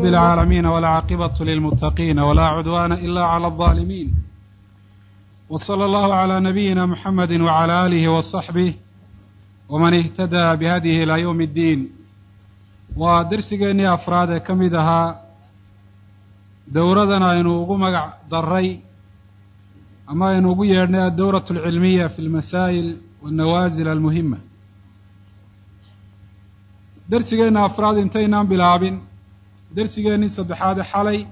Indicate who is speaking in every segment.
Speaker 1: رب العالمين والعاقبة للمتقين ولا عدوان إلا على الظالمين وصلى الله على نبينا محمد وعلى آله وصحبه ومن اهتدى بهديه إلى يوم الدين ودرسيني أفراد كمدها دوردنا إنه مقع ضري أما إنه يرنا الدورة العلمية في المسائل والنوازل المهمة درسينا أفراد انتينا بلعب درسيني صدحاد حالي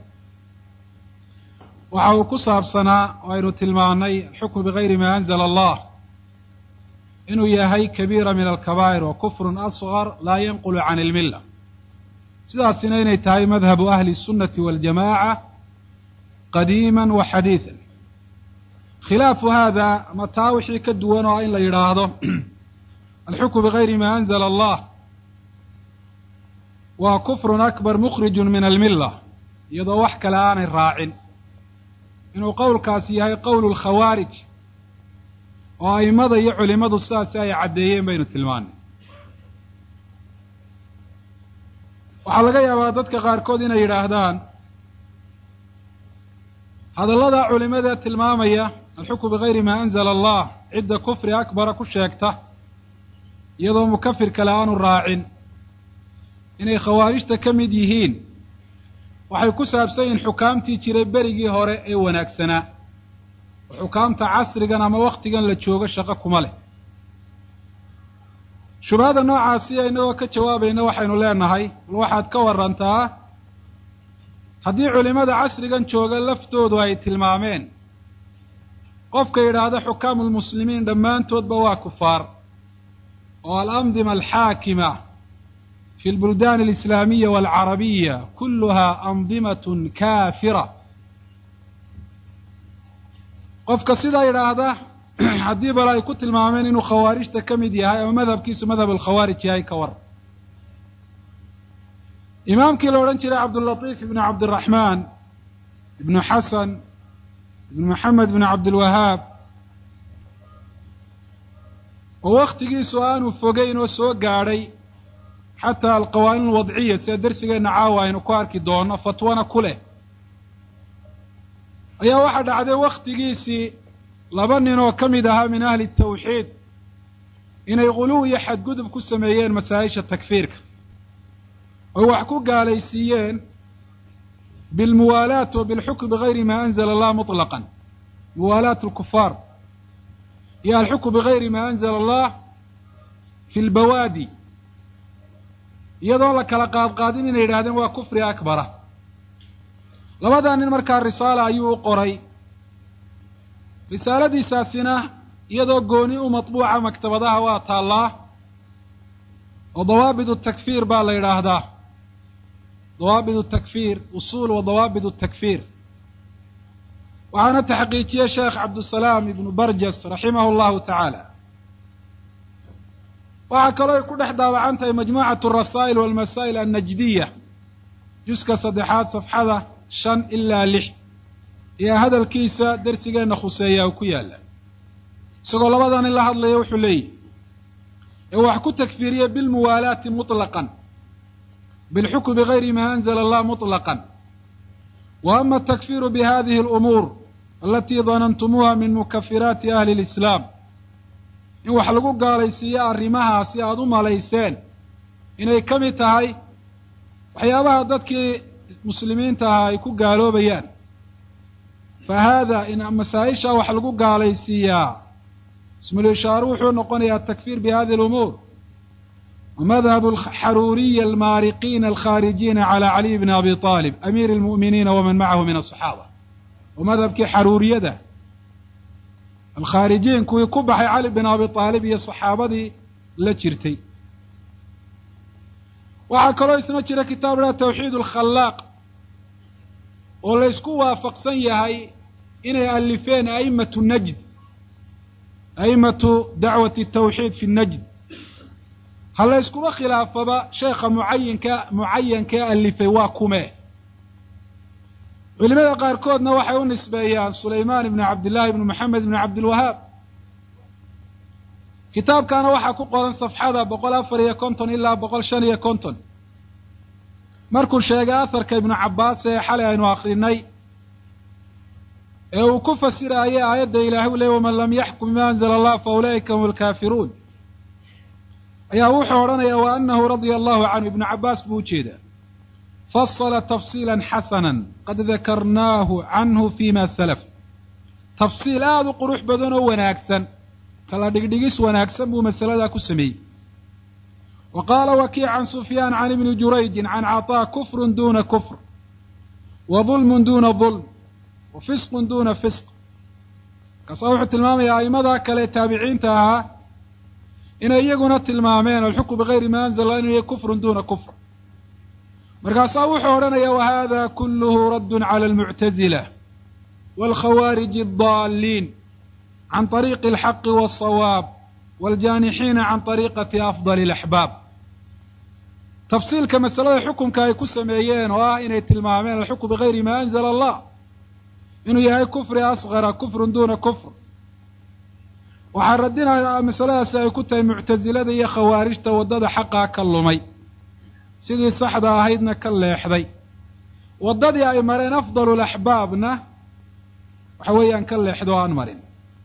Speaker 1: وحاو كصاب سنة وإنه تلماني الحكم بغير ما أنزل الله إنه يهي كبيرة من الكبائر وكفر أصغر لا ينقل عن الملة سيدا سنين تهي مذهب أهل السنة والجماعة قديما وحديثا خلاف هذا متاوحي كدوان وإن لا يراهده الحكم بغير ما أنزل الله وكفر أكبر مخرج من الملة يضوح كلام الراعن إنه قول كاسيهي قول الخوارج وأي مضى يعلي مضى السادسة يعديين بين التلمان وحلقا يابادتك غاركودين يراهدان هذا الله دا علماء التلمامية الحكم بغير ما أنزل الله عدة كفر أكبر كشيكته يضو مكفر كلام الراعن inay khawaarijta ka mid yihiin waxay ku saabsan yihiin xukaamtii jiray berigii hore ee wanaagsanaa xukaamta casrigan ama waqtigan la joogo shaqo kuma leh shubhada noocaasi aynoo ka jawaabayna waxaynu leenahay waxaad ka warantaa haddii culimada casrigan jooga laftoodu ay tilmaameen qofka yidhaahda xukaamul muslimiin dhammaantoodba waa kufaar oo al-andima alxaakima في البلدان الإسلامية والعربية كلها أنظمة كافرة قفك سيدا إلى هذا حدي بلاي كنت المعامين إنه خوارج تكمدي هاي ومذهب كيسو مذهب الخوارج هاي كور إمام كيلورنشي عبد اللطيف بن عبد الرحمن بن حسن بن محمد بن عبد الوهاب ووقت كيسو آنو فوقين وسوق قاري حتى القوانين الوضعية سيدرسينا عاوة إنه كاركي دون فتوانا كله أي واحد عدي وقت قيسي لبننا كمدها من أهل التوحيد إنه يقولوا يحد قدب كسميين مسايش التكفير هو حقوق عليسيين بالموالاة وبالحكم بغير ما أنزل الله مطلقا موالاة الكفار يا الحكم بغير ما أنزل الله في البوادي iyadoo la kala qaadqaadin inay yidhaahdeen waa kufri akbara labadaa nin markaa risaala ayuu u qoray risaaladiisaasina iyadoo gooni u matbuuca maktabadaha waa taallaa oo dawaabid takfiir baa la yidhaahdaa dawaabid takfiir usuul wa dawaabid takfiir waxaana taxqiijiyey sheekh cabdusalaam ibnu barjas raximahu allahu tacaala waxaa kaloo ay ku dhex daawacan tahay majmuucatu arasaa'il walmasaa'il annajdiya juska saddexaad safxada 5 ilaa 6 iyo hadalkiisa darsigeenna khuseeya uu ku yaalla isagoo labadan in la hadlayo wuxuu leeyahy ee wax ku takfiiriya bilmuwaalaati mutlaqan bilxukmi bigayri ma anzala allah mutlaqan wa ama atakfiiru bihadihi alumuur alatii danantumuuha min mukafiraati ahli alislaam in wax lagu gaalaysiiyo arrimahaasi aada u malayseen inay ka mid tahay waxyaabaha dadkii muslimiinta ahaa ay ku gaaloobayaan fa haada in masaa-isha wax lagu gaalaysiiyaa ismuulishaaru wuxuu noqonayaa atakfiir bihadihi alumuur ومذهب الحرورية المارقين الخارجين على علي بن أبي طالب أمير المؤمنين ومن معه من الصحابة ومذهب كي حرورية ده الخارجين كوي كبحي علي بن أبي طالب يا صحابتي لا جرتي waxaa kaloo isna jira kitaab la tawxiid al-khallaq oo la isku waafaqsan yahay inay alifeen aimatu najd aimatu dacwati tawxiid fi najd hal isku khilaafaba sheekha muayyanka alifay waa kume culimada qaarkoodna waxay u nisbeeyaan Sulaymaan ibn Abdullah ibn Muhammad ibn Abdul Wahhab kitaabkana waxaa ku qoran safxada 154 ilaa 155 markuu sheegay aharka ibnu cabbaas ee xalay aynu akrinay ee uu ku fasiraayay aayadda ilaahay u leey waman lam yaxkum bima anzala allah fa ulaa'ika hum alkaafiruun ayaa wuxuu odhanayaa wa annahu radia allahu canhu ibnu cabbaas buu ujeedaa fasala tafsiilan xasanan qad dakarnaahu canhu fima salaf tafsiil aada u qurux badan oo wanaagsan kala dhigdhigis wanaagsan buu masaladaa ku sameeyey wa qaala wakiic can sufyaan can ibni jurayjin can caطaa kufrun duna kufr wa dulmun duna dulm wa fisqun duna fisq markaasaa wuxuu tilmaamayaa a'imada kale taabiciinta ahaa inay iyaguna tilmaameen alxukmu bigayri ma anzala inuu yahay kufrun duna kufr markaasaa wuxuu odhanayaa wahada kulluhu raddun cala almuctazila waalkhawaariji addaaliin can طariiqi alxaqi waالصawaab waaljaanixiina can طariiqati afdali اlaxbaab tafsiilka masalada xukunka ay ku sameeyeen oo ah inay tilmaameen alxukmu bigayri ma anzala allah inuu yahay kufri asgara kufrun duna kufr waxaa radinaya masaladaasi ay ku tahay muctasilada iyo khawaarijta waddada xaqaa ka lumay sidii saxda ahaydna ka leexday waddadii ay mareen afdalu laxbaabna waxa weeyaan ka leexdo o aan marin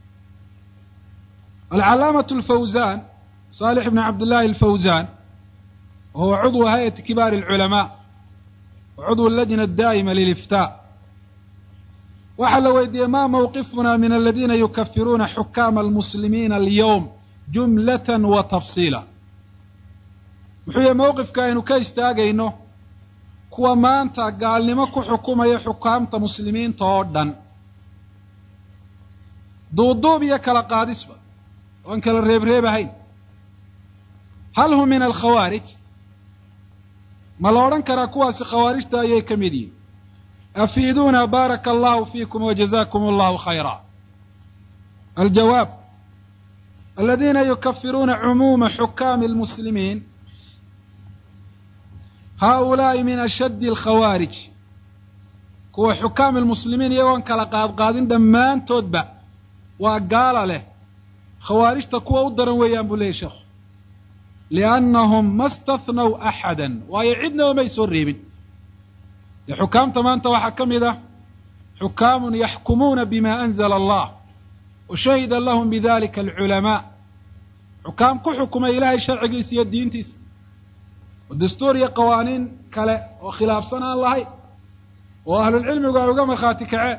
Speaker 1: alcalaamatu alfawzan saalix ibn cabdillahi alfawzan wahuwa cudwu hay-ati kibaari alculamaa wa cudwu allajna addaa'ima liliftaa waxaa la weydiiyey ma mawqifuna min aladiina yukafiruuna xukaama almuslimiina alyowm jumlatan wa tafsiila muxuu yahay mawqifka aynu ka istaagayno kuwa maanta gaalnimo ku xukumaya xukaamta muslimiinta oo dhan duuduub iyo kala qaadisba oan kala reebreebahayn hal hum min alkhawaarij ma la odhan karaa kuwaasi khawaarijta ayay ka mid yihin afiiduuna baaraka allahu fiikum wajazakum allahu khayra aljawaab aladiina yukafiruuna cumuuma xukaami almuslimiin haؤulaaءi min ashaddi alkhawaarij kuwa xukaami almuslimiin iyagoon kala qaadqaadin dhammaantoodba waa gaala leh khawaarijta kuwa u daran weeyaan buu leeyahy sheekhu liannahum ma stathnaw axada waayo cidnaba may soo reebin dee xukaamta maanta waxaa ka mid ah xukaamun yaxkumuuna bima anzala allah wa shahida lahum bidalika alculamaa xukaam ku xukumay ilaahay sharcigiisa iyo diintiisa oo dastuur iyo qawaaniin kale oo khilaafsan aan lahayn oo ahlulcilmigu ay uga markhaati kaceen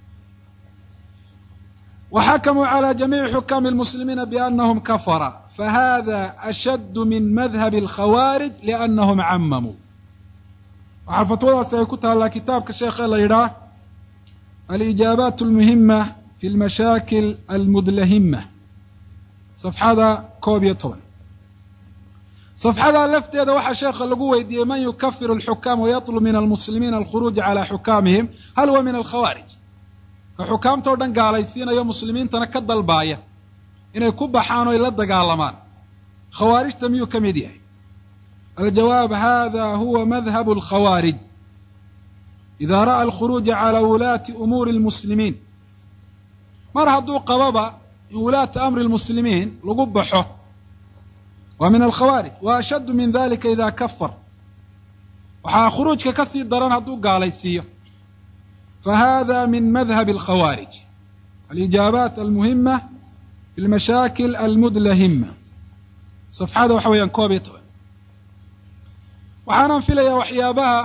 Speaker 1: waxakamuu calى jamiici xukaami اlmuslimiina biannahum kafara fahada ashaddu min madhabi اlkhawaarij liannahum camamuu waxaa fatwadaasi ay ku taallaa kitaabka sheekhe la yidhaah alijaabaat اlmuhima fi lmashaakil almudlahima safxada 11 safxadaa lafteeda waxaa sheekha lagu weydiiyey man yukafiru alxukaam wayatlub min almuslimiina alkhuruuja calaa xukaamihim hal huwa min alkhawaarij ka xukaamta o dhan gaalaysiinayo muslimiintana ka dalbaaya inay ku baxaan oy la dagaalamaan khawaarijta miyuu ka mid yahay aljawaab hada huwa madhabu alkhawaarij idaa ra'a alkhuruuja calaa wulaati umuuri almuslimiin mar hadduu qababa in wulaata amri almuslimiin lagu baxo waa min alkhawaarij wa ashaddu min dalika ida kafar waxaa khuruujka ka sii daran hadduu gaalaysiiyo fahada min madhabi alkhawaarij alijaabaat almuhima fi lmashaakil almudlahima safxada waxa weeyaan 11 waxaanan filayaa waxyaabaha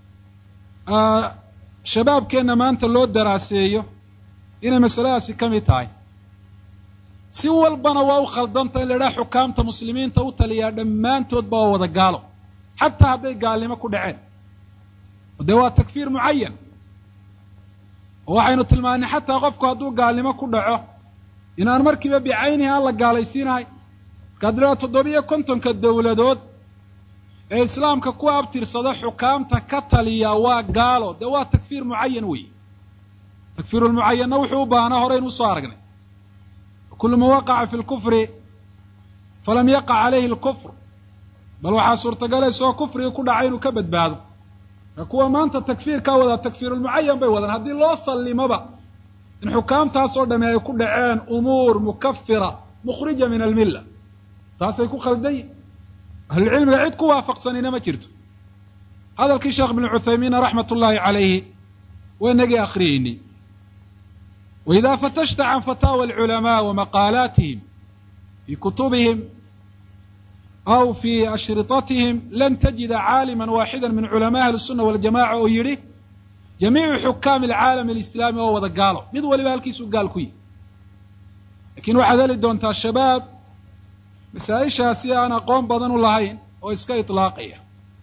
Speaker 1: shabaabkeenna maanta loo daraaseeyo inay masaladaasi ka mid tahay si walbana waa u khaldanta in la idhaha xukaamta muslimiinta u taliyaa dhammaantoodba waa wada gaalo xataa hadday gaalnimo ku dhaceen o dee waa takfiir mucayan oo waxaynu tilmaanay xataa qofku hadduu gaalnimo ku dhaco inaan markiiba bicaynihi aan la gaalaysiinahay markaad ilaa 750 dawladood ee islaamka ku abtirsada xukaamta ka taliya waa gaalo dee waa takfiir mucayan weeye takfiirulmucayanna wuxuu u baahnaa horeyn usoo aragnay kulu man waqaca fi lkufri falam yaqac calayhi alkufr bal waxaa suurtagalaysaoo kufriga ku dhacay inuu ka badbaado ka kuwa maanta takfiirkaa wadaa takfiirulmucayan bay wadaan haddii loo sallimoba in xukaamtaasoo dhamme ay ku dhaceen umuur mukafira mukhrija min almilla taasay ku khaldan yihin ahlulcilmiga cid ku waafaqsanina ma jirto hadalkii sheekh ibnu cuthaymiin raxmat ullaahi calayhi waynagii akhriyeyni waidaa fatashta can fataawa alculamaa wa maqaalaatihim fii kutubihim aw fii ashritatihim lan tajida caaliman waaxida min culamaa ahli sunna waljamaca oo yidhi jamiicu xukaami alcaalami alislaami oo wada gaalo mid waliba halkiisuu gaal ku yihi lakiin waxaad heli doontaa shabaab masaa-ishaasi aan aqoon badan u lahayn oo iska itlaaqaya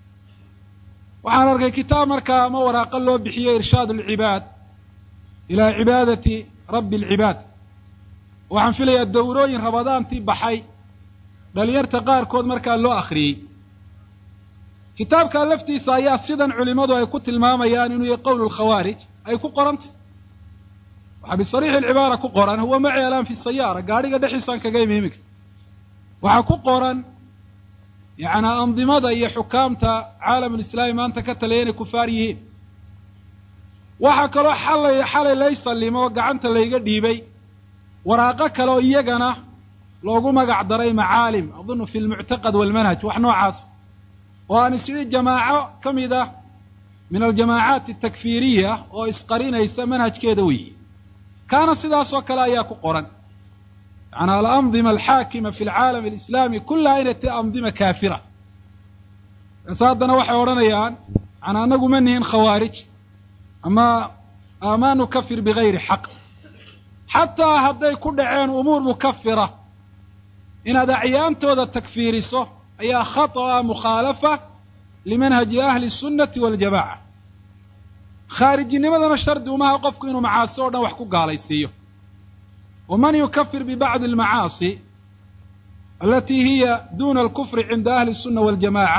Speaker 1: waxaan arkay kitaab markaa ama waraaqo loo bixiyey irshaad alcibaad ilaa cibaadati rabbi alcibaad waxaan filayaa dawrooyin rabadaantii baxay dhalinyarta qaarkood markaa loo akhriyey kitaabkaa laftiisa ayaa sidan culimmadu ay ku tilmaamayaan inuu yahay qowl lkhawaarij ay ku qorantay waxaa bisariixi alcibaara ku qoran huwa maci alaan fi sayaara gaadhiga dhexdiisaan kaga imi iminka waxaa ku qoran yacnaa andimada iyo xukaamta caalamulislaami maanta ka taliya inay kufaar yihiin waxaa kaloo xalay lay sallimo gacanta layga dhiibay waraaqo kale oo iyagana loogu magac daray macaalim adunnu fi lmuctaqad waalmanhaj wax noocaas oo aan is idhi jamaaco ka mid ah min aljamaacaat altakfiiriya oo isqarinaysa manhajkeeda weeye kaana sidaasoo kale ayaa ku qoran yacnaa alandima alxaakima fi alcaalami alislaami kullaha inay tahay andima kaafira kaase haddana waxay odhanayaan yacnaa annagu ma nihin khawaarij ama maa nukafir bigayri xaq xataa hadday ku dhaceen umuur mukafira inaad acyaantooda takfiiriso ayaa khata'a mukhaalafa limanhaji ahli sunnati waljamaca khaarijinimadana shardi umaha qofku inuu macaasi o dhan wax ku gaalaysiiyo waman yukafir bibacdi almacaasi alatii hiya duna alkufri cinda ahli الsunna waاljamaca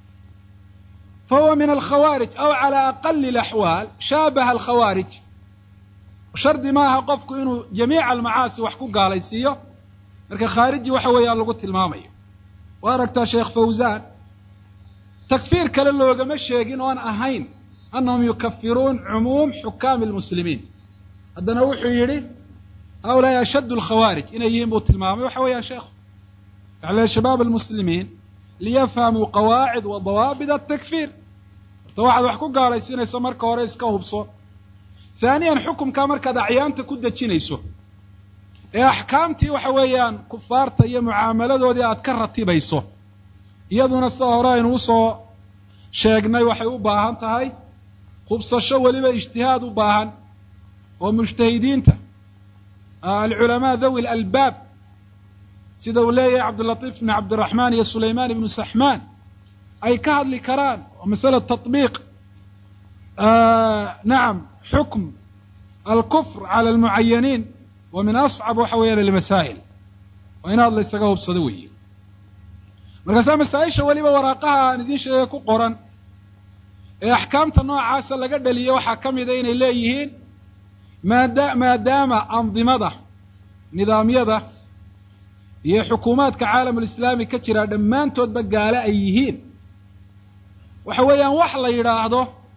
Speaker 1: fahuwa min alkhawaarij aw calى aqali اlaxwaal shaabaha alkhawaarij shardi maaha qofku inuu jamiica almacaasi wax ku gaalaysiiyo marka khaariji waxa weeyaan lagu tilmaamayo waa aragtaa sheekh fawzan takfiir kale loogama sheegin oon ahayn annahum yukafiruun cumuum xukaami almuslimiin haddana wuxuu yidhi haulaai ashaddu alkhawaarij inay yihiin buu tilmaamay waxa weeyaan sheekhu yacla shabaab almuslimiin liyafhamuu qawaacid wa dawaabit atakfiir horta waxaad wax ku gaalaysiinaysa marka hore iska hubso haaniyan xukumkaa markaad acyaanta ku dejinayso ee axkaamtii waxa weeyaan kufaarta iyo mucaamaladoodii aad ka ratibayso iyaduna sida hore aynu usoo sheegnay waxay u baahan tahay hubsasho weliba ijtihaad u baahan oo mujtahidiinta alculamaa dhawi alalbaab sida uu leeyahay cabdulatiif ibni cabdiraxmaan iyo sulaymaan ibnu saxmaan ay ka hadli karaan oo masala taطbiiq nacam xukm alkufr cala almucayaniin wa min ascab waxa weeyaan almasaa'il waa in aad la ysaga hubsado weeye markaasaa masaa-isha weliba waraaqaha aan idiin sheegay ku qoran ee axkaamta noocaasa laga dhaliyo waxaa ka mida inay leeyihiin maadaama andimada nidaamyada iyo xukuumaadka caalamulislaami ka jira dhammaantoodba gaale ay yihiin waxa weeyaan wax la yidhaahdo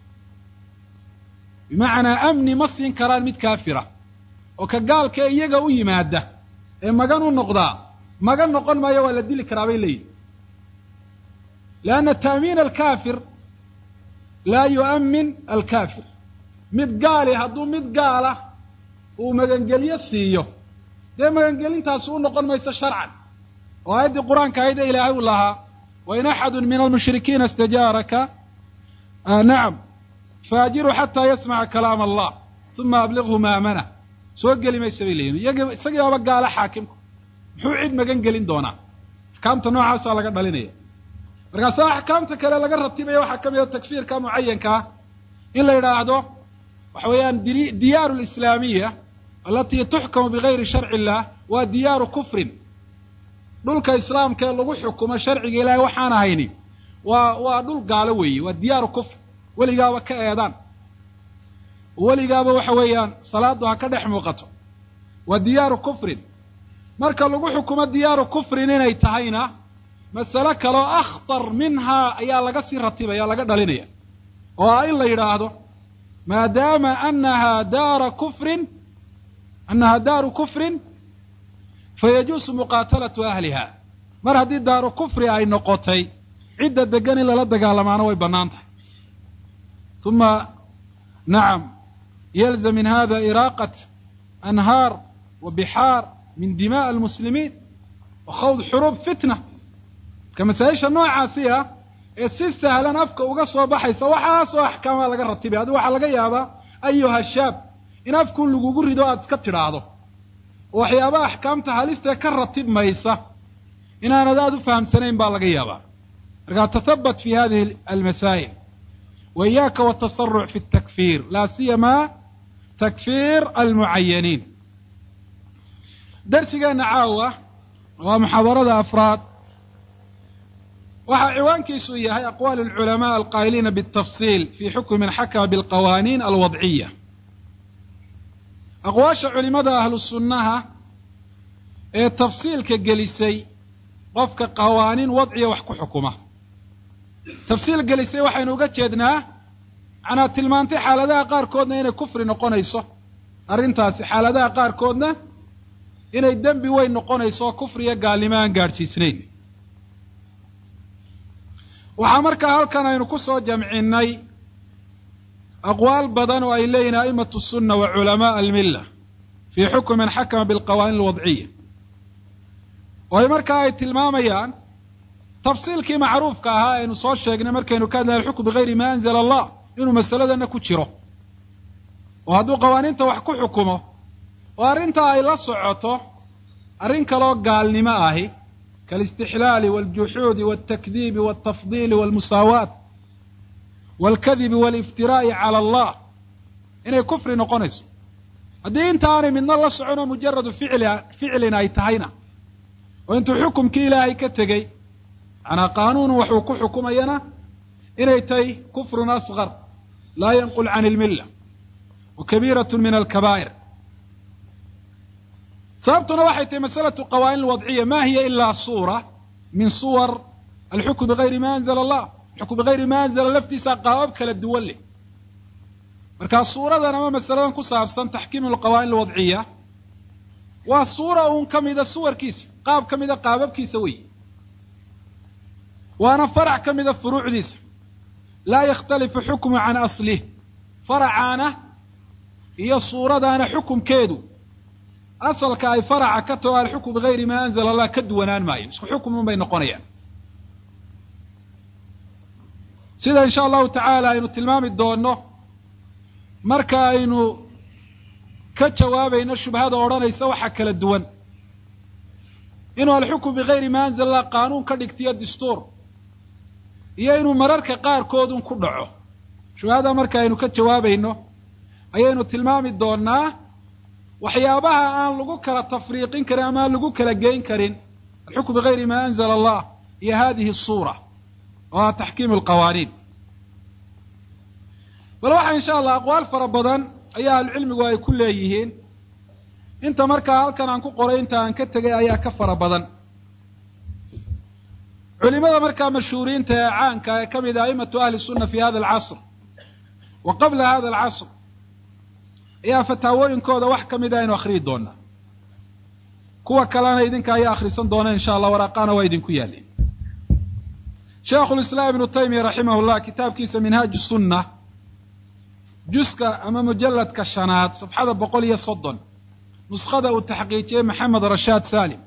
Speaker 1: bimacnaa amni ma siin karaan mid kaafira oo ka gaalkee iyaga u yimaada ee magan u noqdaa magan noqon maayo waa la dili karaa bay leeyihin lianna ta'miin alkaafir laa yu'amin alkaafir mid gaali hadduu mid gaala uu magangelyo siiyo dee magangelintaasi u noqon mayso sharcan oo aayaddii qur-aanka ahayd ee ilaahay u lahaa wain axadu min almushrikiina istajaaraka nacam faajiru xataa yasmaca kalaam allah uma abliqhu maamanah soo geli maysa bay leeyihin isagii baaba gaala xaakimku muxuu cid magan gelin doonaa axkaamta noocaasaa laga dhalinaya markaasaa axkaamta kale laga ratibaya waxaa ka mid a takfiirka mucayanka ah in la yidhaahdo waxa weeyaan diyaaru alislaamiya alatii tuxkamu bigayri sharci illah waa diyaaru kufrin dhulka islaamka ee lagu xukumo sharciga ilaahay waxaan ahayni waa dhul gaalo weeye waa diyaaru kufr weligaaba ka eedaan weligaaba waxa weeyaan salaadu ha ka dhex muuqato waa diyaaru kufrin marka lagu xukumo diyaaru kufrin inay tahayna masale kaloo akhtar minhaa ayaa laga sii ratibaya laga dhalinaya oo ah in la yidhaahdo maadaama annahaa daaru kufrin fayajuusu muqaatalatu ahliha mar haddii daaru kufri ay noqotay cidda degan in lala dagaalamaana way bannaan tahay ثم نعم يلزم من هذا إراقة أنهار وبحار من دماء المسلمين وخوض حروب فتنة كمسائل نوع عاسية si sahlan afka uga soo baxaysa waxaasoo axkaama laga ratibay adigu waxaa laga yaabaa ayuha shaab in afkun lagugu rido aad iska tidhaahdo oo waxyaabaha axkaamta halista ka ratibmaysa inaanad aad u fahamsanayn baa laga yaabaa markaa tathabat fi hadihi almasaa'il wa iyaaka watasaruc fi altakfir laa siyama takfir almucayaniin darsigeena caawa waa muxaadarada afraad waxaa ciwaankiisu yahay aqwaal alculamaa alqaa'iliina biاtafsiil fii xukmi man xakama bilqawaaniin alwadciya aqwaasha culimada ahlu sunnaha ee tafsiilka gelisay qofka qawaaniin wadciya wax ku xukuma tafsiil gelisay waxaynu uga jeednaa macnaa tilmaantay xaaladaha qaarkoodna inay kufri noqonayso arrintaasi xaaladaha qaarkoodna inay dembi weyn noqonayso kufriya gaalnimo aan gaadhsiisnayn waxaa markaa halkan aynu ku soo jamcinnay aqwaal badan oo ay leeyihin a'imatu sunna wa culamaa almilla fii xukmi man xakama bilqawaaniin alwadciya oo ay markaa ay tilmaamayaan tafsiilkii macruufka ahaa aynu soo sheegnay markaynu ka hadlahay alxukm bigayri ma anzala allah inuu masaladana ku jiro oo hadduu qawaaniinta wax ku xukumo oo arrintaa ay la socoto arrin kaloo gaalnimo ahi كالاستحلال والجحود والتكذيب والتفضيل والمساواة والكذب والافتراء على الله inay kufri noqonayso haddii intaanay midna la socono mujaradu ficlin ay tahayna oo intuu xukumkii ilaahay ka tegey macnaa qaanuun waxuu ku xukumayana inay tahay kufrun asqar laa yanqul can ilmilla wa kabiiratun min alkabaa'ir sababtuna waxay tahay masalatu qawaaniin alwadciya ma hiya ilaa suura min suwar alxukm bigayri ma anzala allah alxukm bigayri ma anzala laftiisa qaabab kala duwan leh markaa suuradan ama masaladan ku saabsan taxkiimu alqawaaniin alwadciya waa suura uun ka mida suwarkiisa qaab ka mida qaababkiisa weeye waana farac ka mida furuucdiisa laa yakhtalifu xukmu can aslih faracaana iyo suuradaana xukumkeedu asalka ay faraca ka taho alxukm bigayri ma anzala allah ka duwanaan maayo isku xukum un bay noqonayaan sida in sha allahu tacaala aynu tilmaami doonno marka aynu ka jawaabayno shubhada odhanaysa waxa kala duwan inuu alxukm bigayri ma anzala allah qaanuun ka dhigtiyo dastuur iyo inuu mararka qaarkoodun ku dhaco shubhada marka aynu ka jawaabayno ayaynu tilmaami doonnaa waxyaabaha aan lagu kala tafriiqin karin ama aan lagu kala geyn karin alxukm bigayri ma anzala allah iyo hadihi suura oo ah taxkiim alqawaaniin bal waxaa in sha allah aqwaal fara badan ayaa ahlucilmigu ay ku leeyihiin inta markaa halkan aan ku qoray inta aan ka tegay ayaa ka fara badan culimada markaa mashhuuriinta ee caanka ee ka mid ah a'imatu ahli sunna fi hada alcasr wa qabla hada alcasr ayaa fataawooyinkooda wax ka mida aynu akhriyi doonaa kuwa kalena idinka ayaa akhrisan doona in sha allah waraaqaana waa idinku yaalin sheikhulislaam ibnu taymiya raximah llah kitaabkiisa minhaaju sunna juska ama mujalladka shanaad safxada 130 nuskhada uu taxqiijiyey maxamed rashaad salim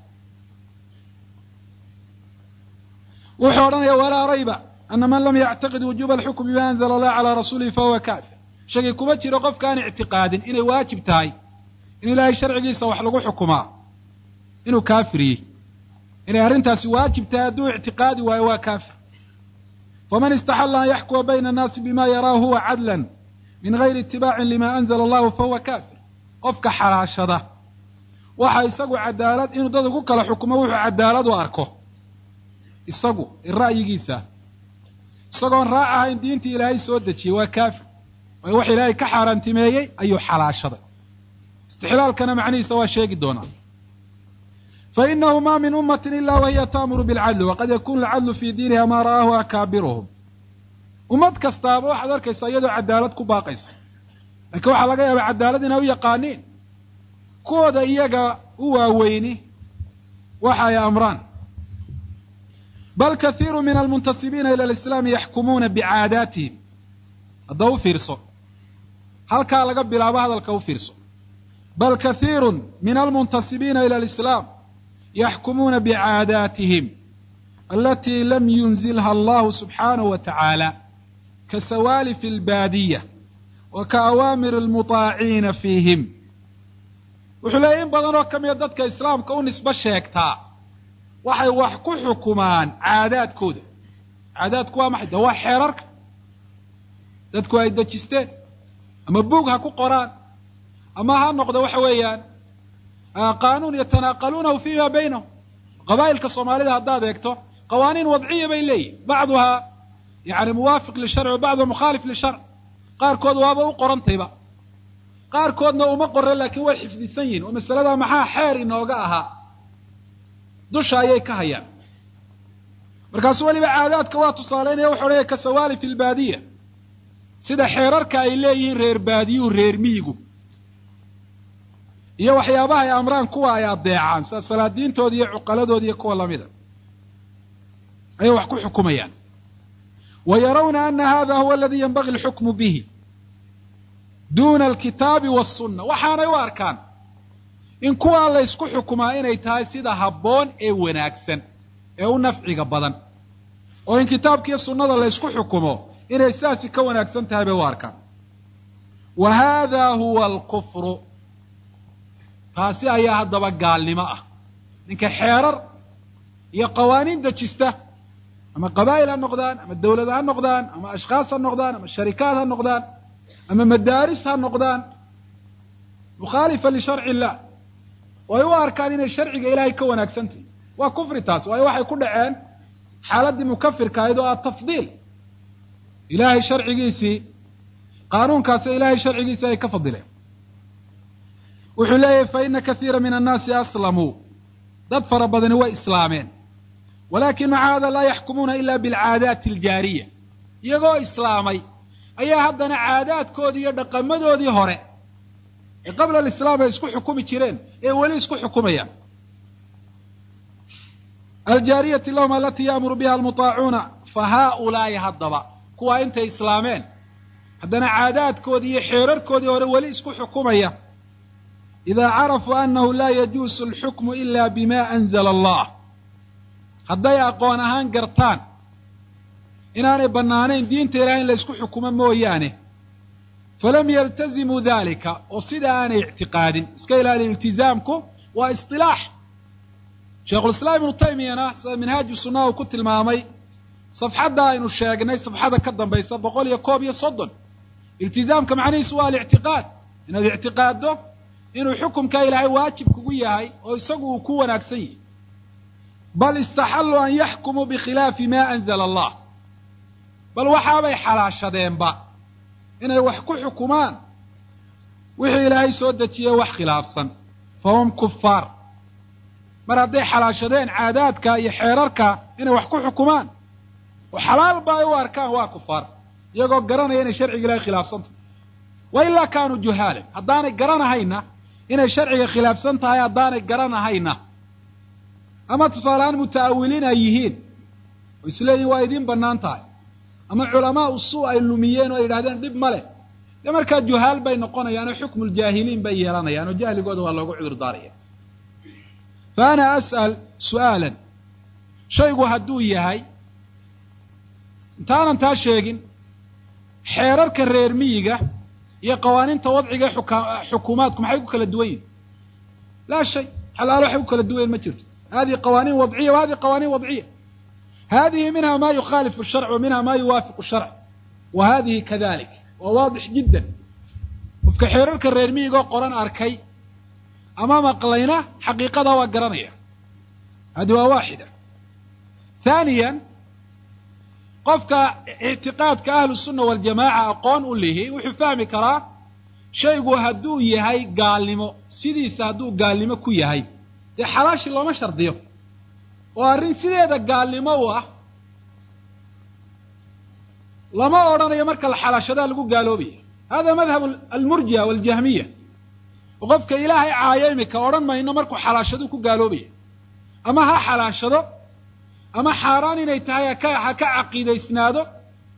Speaker 1: wuxuu odhanaya walaa rayba ana man lam yactaqid wujuba alxukm bima anzala allah calaa rasuulihi fahuwa kaafir shaki kuma jiro qofka aan ictiqaadin inay waajib tahay in ilaahay sharcigiisa wax lagu xukumaa inuu kaafiriyey inay arrintaasi waajib tahay hadduu ictiqaadi waayo waa kaafir faman istaxalla an yaxkuma bayna annaasi bima yaraahu huwa cadlan min gayri itibaacin lima anzala allahu fahuwa kaafir qofka xalaashada waxa isagu cadaalad inuu dad ugu kala xukumo wuxuu cadaalad u arko isagu ra'yigiisa isagoon raac ahayn diintii ilaahay soo dejiyey waa kaafir waayo wax ilaahay ka xaaraantimeeyey ayuu xalaashaday istixlaalkana macnihiisa waa sheegi doonaa fainahu ma min ummatin ila wahiya ta'muru bilcadli waqad yakunu alcadlu fii diiniha maa ra'aahu akaabiruhum ummad kastaaba waxaad arkaysaa iyadoo cadaalad ku baaqaysa laakiin waxaa laga yaabaa cadaalad inay u yaqaaniin kuwooda iyaga u waaweyni waxa ay amraan bal kathiiru min almuntasibiina ila alislaami yaxkumuuna bicaadaatihim هذا فيرسو هل كان لقى بلابا هذا الكوفيرسو بل كثير من المنتسبين إلى الإسلام يحكمون بعاداتهم التي لم ينزلها الله سبحانه وتعالى كسوالف البادية وكأوامر المطاعين فيهم وحليين بدنوا كم يددك إسلام كون نسبة شيكتا waxay wax ku xukumaan caadaadkooda caadaadku waa maxay waa xeerarka dadku ay dajisteen ama buug ha ku qoraan ama ha noqdo waxa weeyaan qaanuun yatanaqaluuna fiima baynahum qabaa'ilka Soomaalida haddaad eegto qawaaniin wadciya bay leeyihiin bacduha yani muwaafiq lisharci wa bacduha mukhalif lisharci qaarkood waaba u qorantayba qaarkoodna uma qoran laakiin way xifdisan yihiin oo masalada maxaa xeer inooga ahaa dusha ayay ka hayaan markaas waliba caadaadka waa tusaaleynaya wuxuu leeyahay ka sawaalif albaadiya sida xeerarka ay leeyihiin reer baadiyuhu reer miyigu iyo waxyaabaha ay amraan kuwa ay adeecaan sida salaadiintooda iyo cuqaladooda iyo kuwa lamida ay wax ku xukumayaan wayarawna anna hadha huwa alladhi yanbaghi alhukmu bihi duna alkitabi was-sunnah waxaanay u arkaan in kuwa la isku xukumaa inay tahay sida habboon ee wanaagsan ee u nafciga badan oo in kitaabka iyo sunnada la isku xukumo inay saasi ka wanaagsan tahay bay u arkaan wa hadha huwa al-kufru taasi ayaa haddaba gaalnimo ah ninka xeerar iyo qawaaniin dajista ama qabaa'il ha noqdaan ama dawlad ha noqdaan ama ashkhaas ha noqdaan ama sharikaad ha noqdaan ama madaaris ha noqdaan mukhaalifa lisharci illah way u arkaan inay sharciga ilaahay ka wanaagsan tahay waa kufri taas waayo waxay ku dhaceen xaaladii mukafirka ahayd oo ah tafdiil ilaahay sharcigiisii qaanuunkaasi ilaahay sharcigiisii ay ka fadileen wuxuu leeyahay fa ina kathiira min annaasi aslamuu dad fara badani way islaameen walakin maca hada laa yaxkumuuna ila bilcaadaati aljaariya iyagoo islaamay ayaa haddana caadaadkoodii iyo dhaqamadoodii hore ee qabla alislaam ay isku xukumi jireen ee weli isku xukumayaan aljaariyati lahum alatii yaamuru biha almutaacuuna fa haaulaa'i haddaba kuwaa intay islaameen haddana caadaadkoodii iyo xeerarkoodii hore weli isku xukumaya idaa carafuu annahu laa yajuusu alxukmu ila bima anzala allah hadday aqoon ahaan gartaan inaanay bannaanayn diinta ilahay in la isku xukumo mooyaane falam yaltazimuu dalika oo sida aanay ictiqaadin iska ilaali iltizaamku waa isilaax sheikhulislaam ibnu taymiyana sida minhaaju sunnaha uu ku tilmaamay safxadda aynu sheegnay safxada ka dambaysa 130 iltizaamka macnihiisu waa alictiqaad inaad ictiqaaddo inuu xukumka ilaahay waajib kugu yahay oo isagu uu ku wanaagsan yahay bal istaxalluu an yaxkumuu bikhilaafi ma anzala allah bal waxaabay xalaashadeenba inay wax ku xukumaan wixii ilaahay soo dejiyey wax khilaafsan fahum kufaar mar hadday xalaashadeen caadaadka iyo xeerarka inay wax ku xukumaan oo xalaal ba ay u arkaan waa kufaar iyagoo garanaya inay sharciga ilaahay khilaafsantahay wa ilaa kaanuu juhaalan haddaanay garanahayna inay sharciga khilaafsan tahay haddaanay garanahayna ama tusaalehaan muta'awiliin ay yihiin oo isleeyihin waa idiin bannaan tahay ama culamaa usuu ay lumiyeen oo ay yidhahdeen dhib ma leh dee markaa juhaal bay noqonayaan oo xukmuljaahiliin bay yeelanayaan oo jahligooda waa loogu cudur daaraya fa ana as'al su'aalan shaygu hadduu yahay intaanan taa sheegin xeerarka reer miyiga iyo qawaaniinta wadciga xukuumaadku maxay ku kala duwan yihin laa shay xalaalo waxay ku kala duwan yihin ma jirto hadihi qawaaniin wadciya wa hadihi qawaaniin wadciya هذه منها ما يخالف الشرع ومنها ما يوافق الشرع وهذه كذلك وواضح جدا وفك حيرك الريرمي يقول قرآن أركي أمام قلينا حقيقة وقرانية هذه واحدة ثانيا قفك اعتقاد كأهل السنة والجماعة أقون أوليه وحفامي كرا شيء هدو يهي قالمو سيدي سهدو قالمو كو يهي دي حلاش الله ما شرطيه وارين سيدة قالمو لما أراني مركا الحلاش هذا لقو قالوا به هذا مذهب المرجئة والجهمية وقفك إلهي عايمك أران ما إنه مركو حلاش هذا كو قالوا به أما ها حلاش هذا أما حاراني نيتهايا كعقيدة إسناده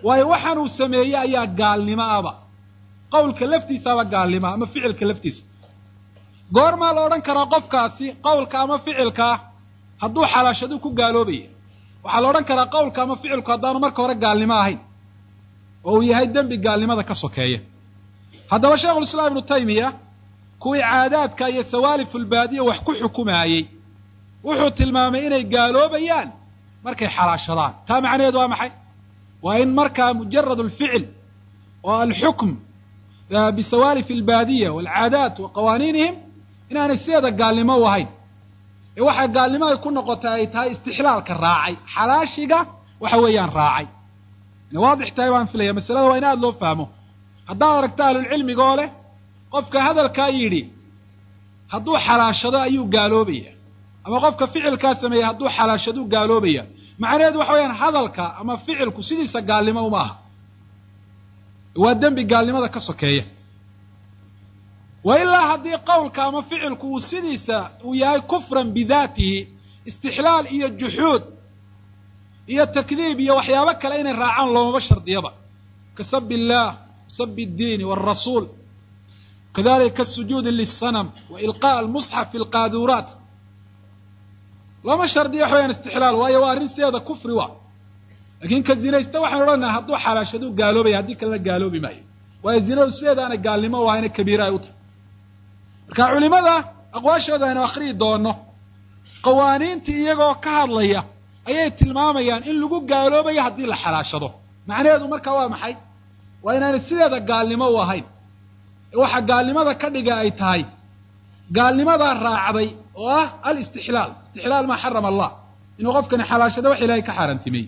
Speaker 1: waayo waxaanuu sameeyey ayaa gaalnimo aba qowlka laftiisaaba gaalnimo ama ficilka laftiisa goormaa la odhan karaa qofkaasi qowlka ama ficilkaa hadduu xalaashadu ku gaaloobaya waxaa la odhan karaa qowlka ama ficilku haddaanu marka hore gaalnimo ahayn oo uu yahay dembi gaalnimada ka sokeeya haddaba sheikhulislaam ibnu taymiya kuwii caadaadka iyo sawaalifulbaadiya wax ku xukumaayey wuxuu tilmaamay inay gaaloobayaan markay xalaashadaan taa macnaheedu waa maxay waa in markaa mujarad alficil oo alxukm bisawaalif albaadiya waalcaadaat wa qawaaniinihim inaanay sideeda gaalnimo u ahayn ee waxaa gaalnimo ay ku noqotay ay tahay istixlaalka raacay xalaashiga waxa weeyaan raacay inay waadix tahay waan filaya masalada waa in aada loo fahmo haddaad aragta ahlulcilmiga oo leh qofka hadalkaa yidhi hadduu xalaashado ayuu gaaloobaya ama qofka ficilkaa sameeyey hadduu xalaashaduu gaaloobaya macnaheedu waxa weeyaan hadalka ama ficilku sidiisa gaalnimo uma aha waa dembi gaalnimada ka sokeeya wa ilaa haddii qowlka ama ficilku uu sidiisa uu yahay kufran bidaatihi istixlaal iyo juxuud iyo takdiib iyo waxyaabo kale inay raacaan loomaba shardiyaba ka sabi illaah sabi addiini waalrasuul kadalika kasujuudi liلsanam wa ilqaaء almusxaf fi lqaaduuraat looma shardiya wax wayaan istixlaal waayo waa arrin sideeda kufri wa laakiin ka zinaysta waxaan odhanaha hadduu xalaashaduu gaaloobaya haddii kalena gaaloobi maayo waayo zinadu sideedaana gaalnimo u ahayna kabiira ay u tahay marka culimada aqwaashooda aynu akhriyi doono qawaaniintii iyagoo ka hadlaya ayay tilmaamayaan in lagu gaaloobayo haddii la xalaashado macnaheedu markaa waa maxay waa inaanay sideeda gaalnimo u ahayn waxa gaalnimada ka dhiga ay tahay gaalnimadaa raacday oo ah alistixlaal istixlaal maa xarama allah inuu qofkani xalaashado wax ilaahay ka xaaraantimeeyey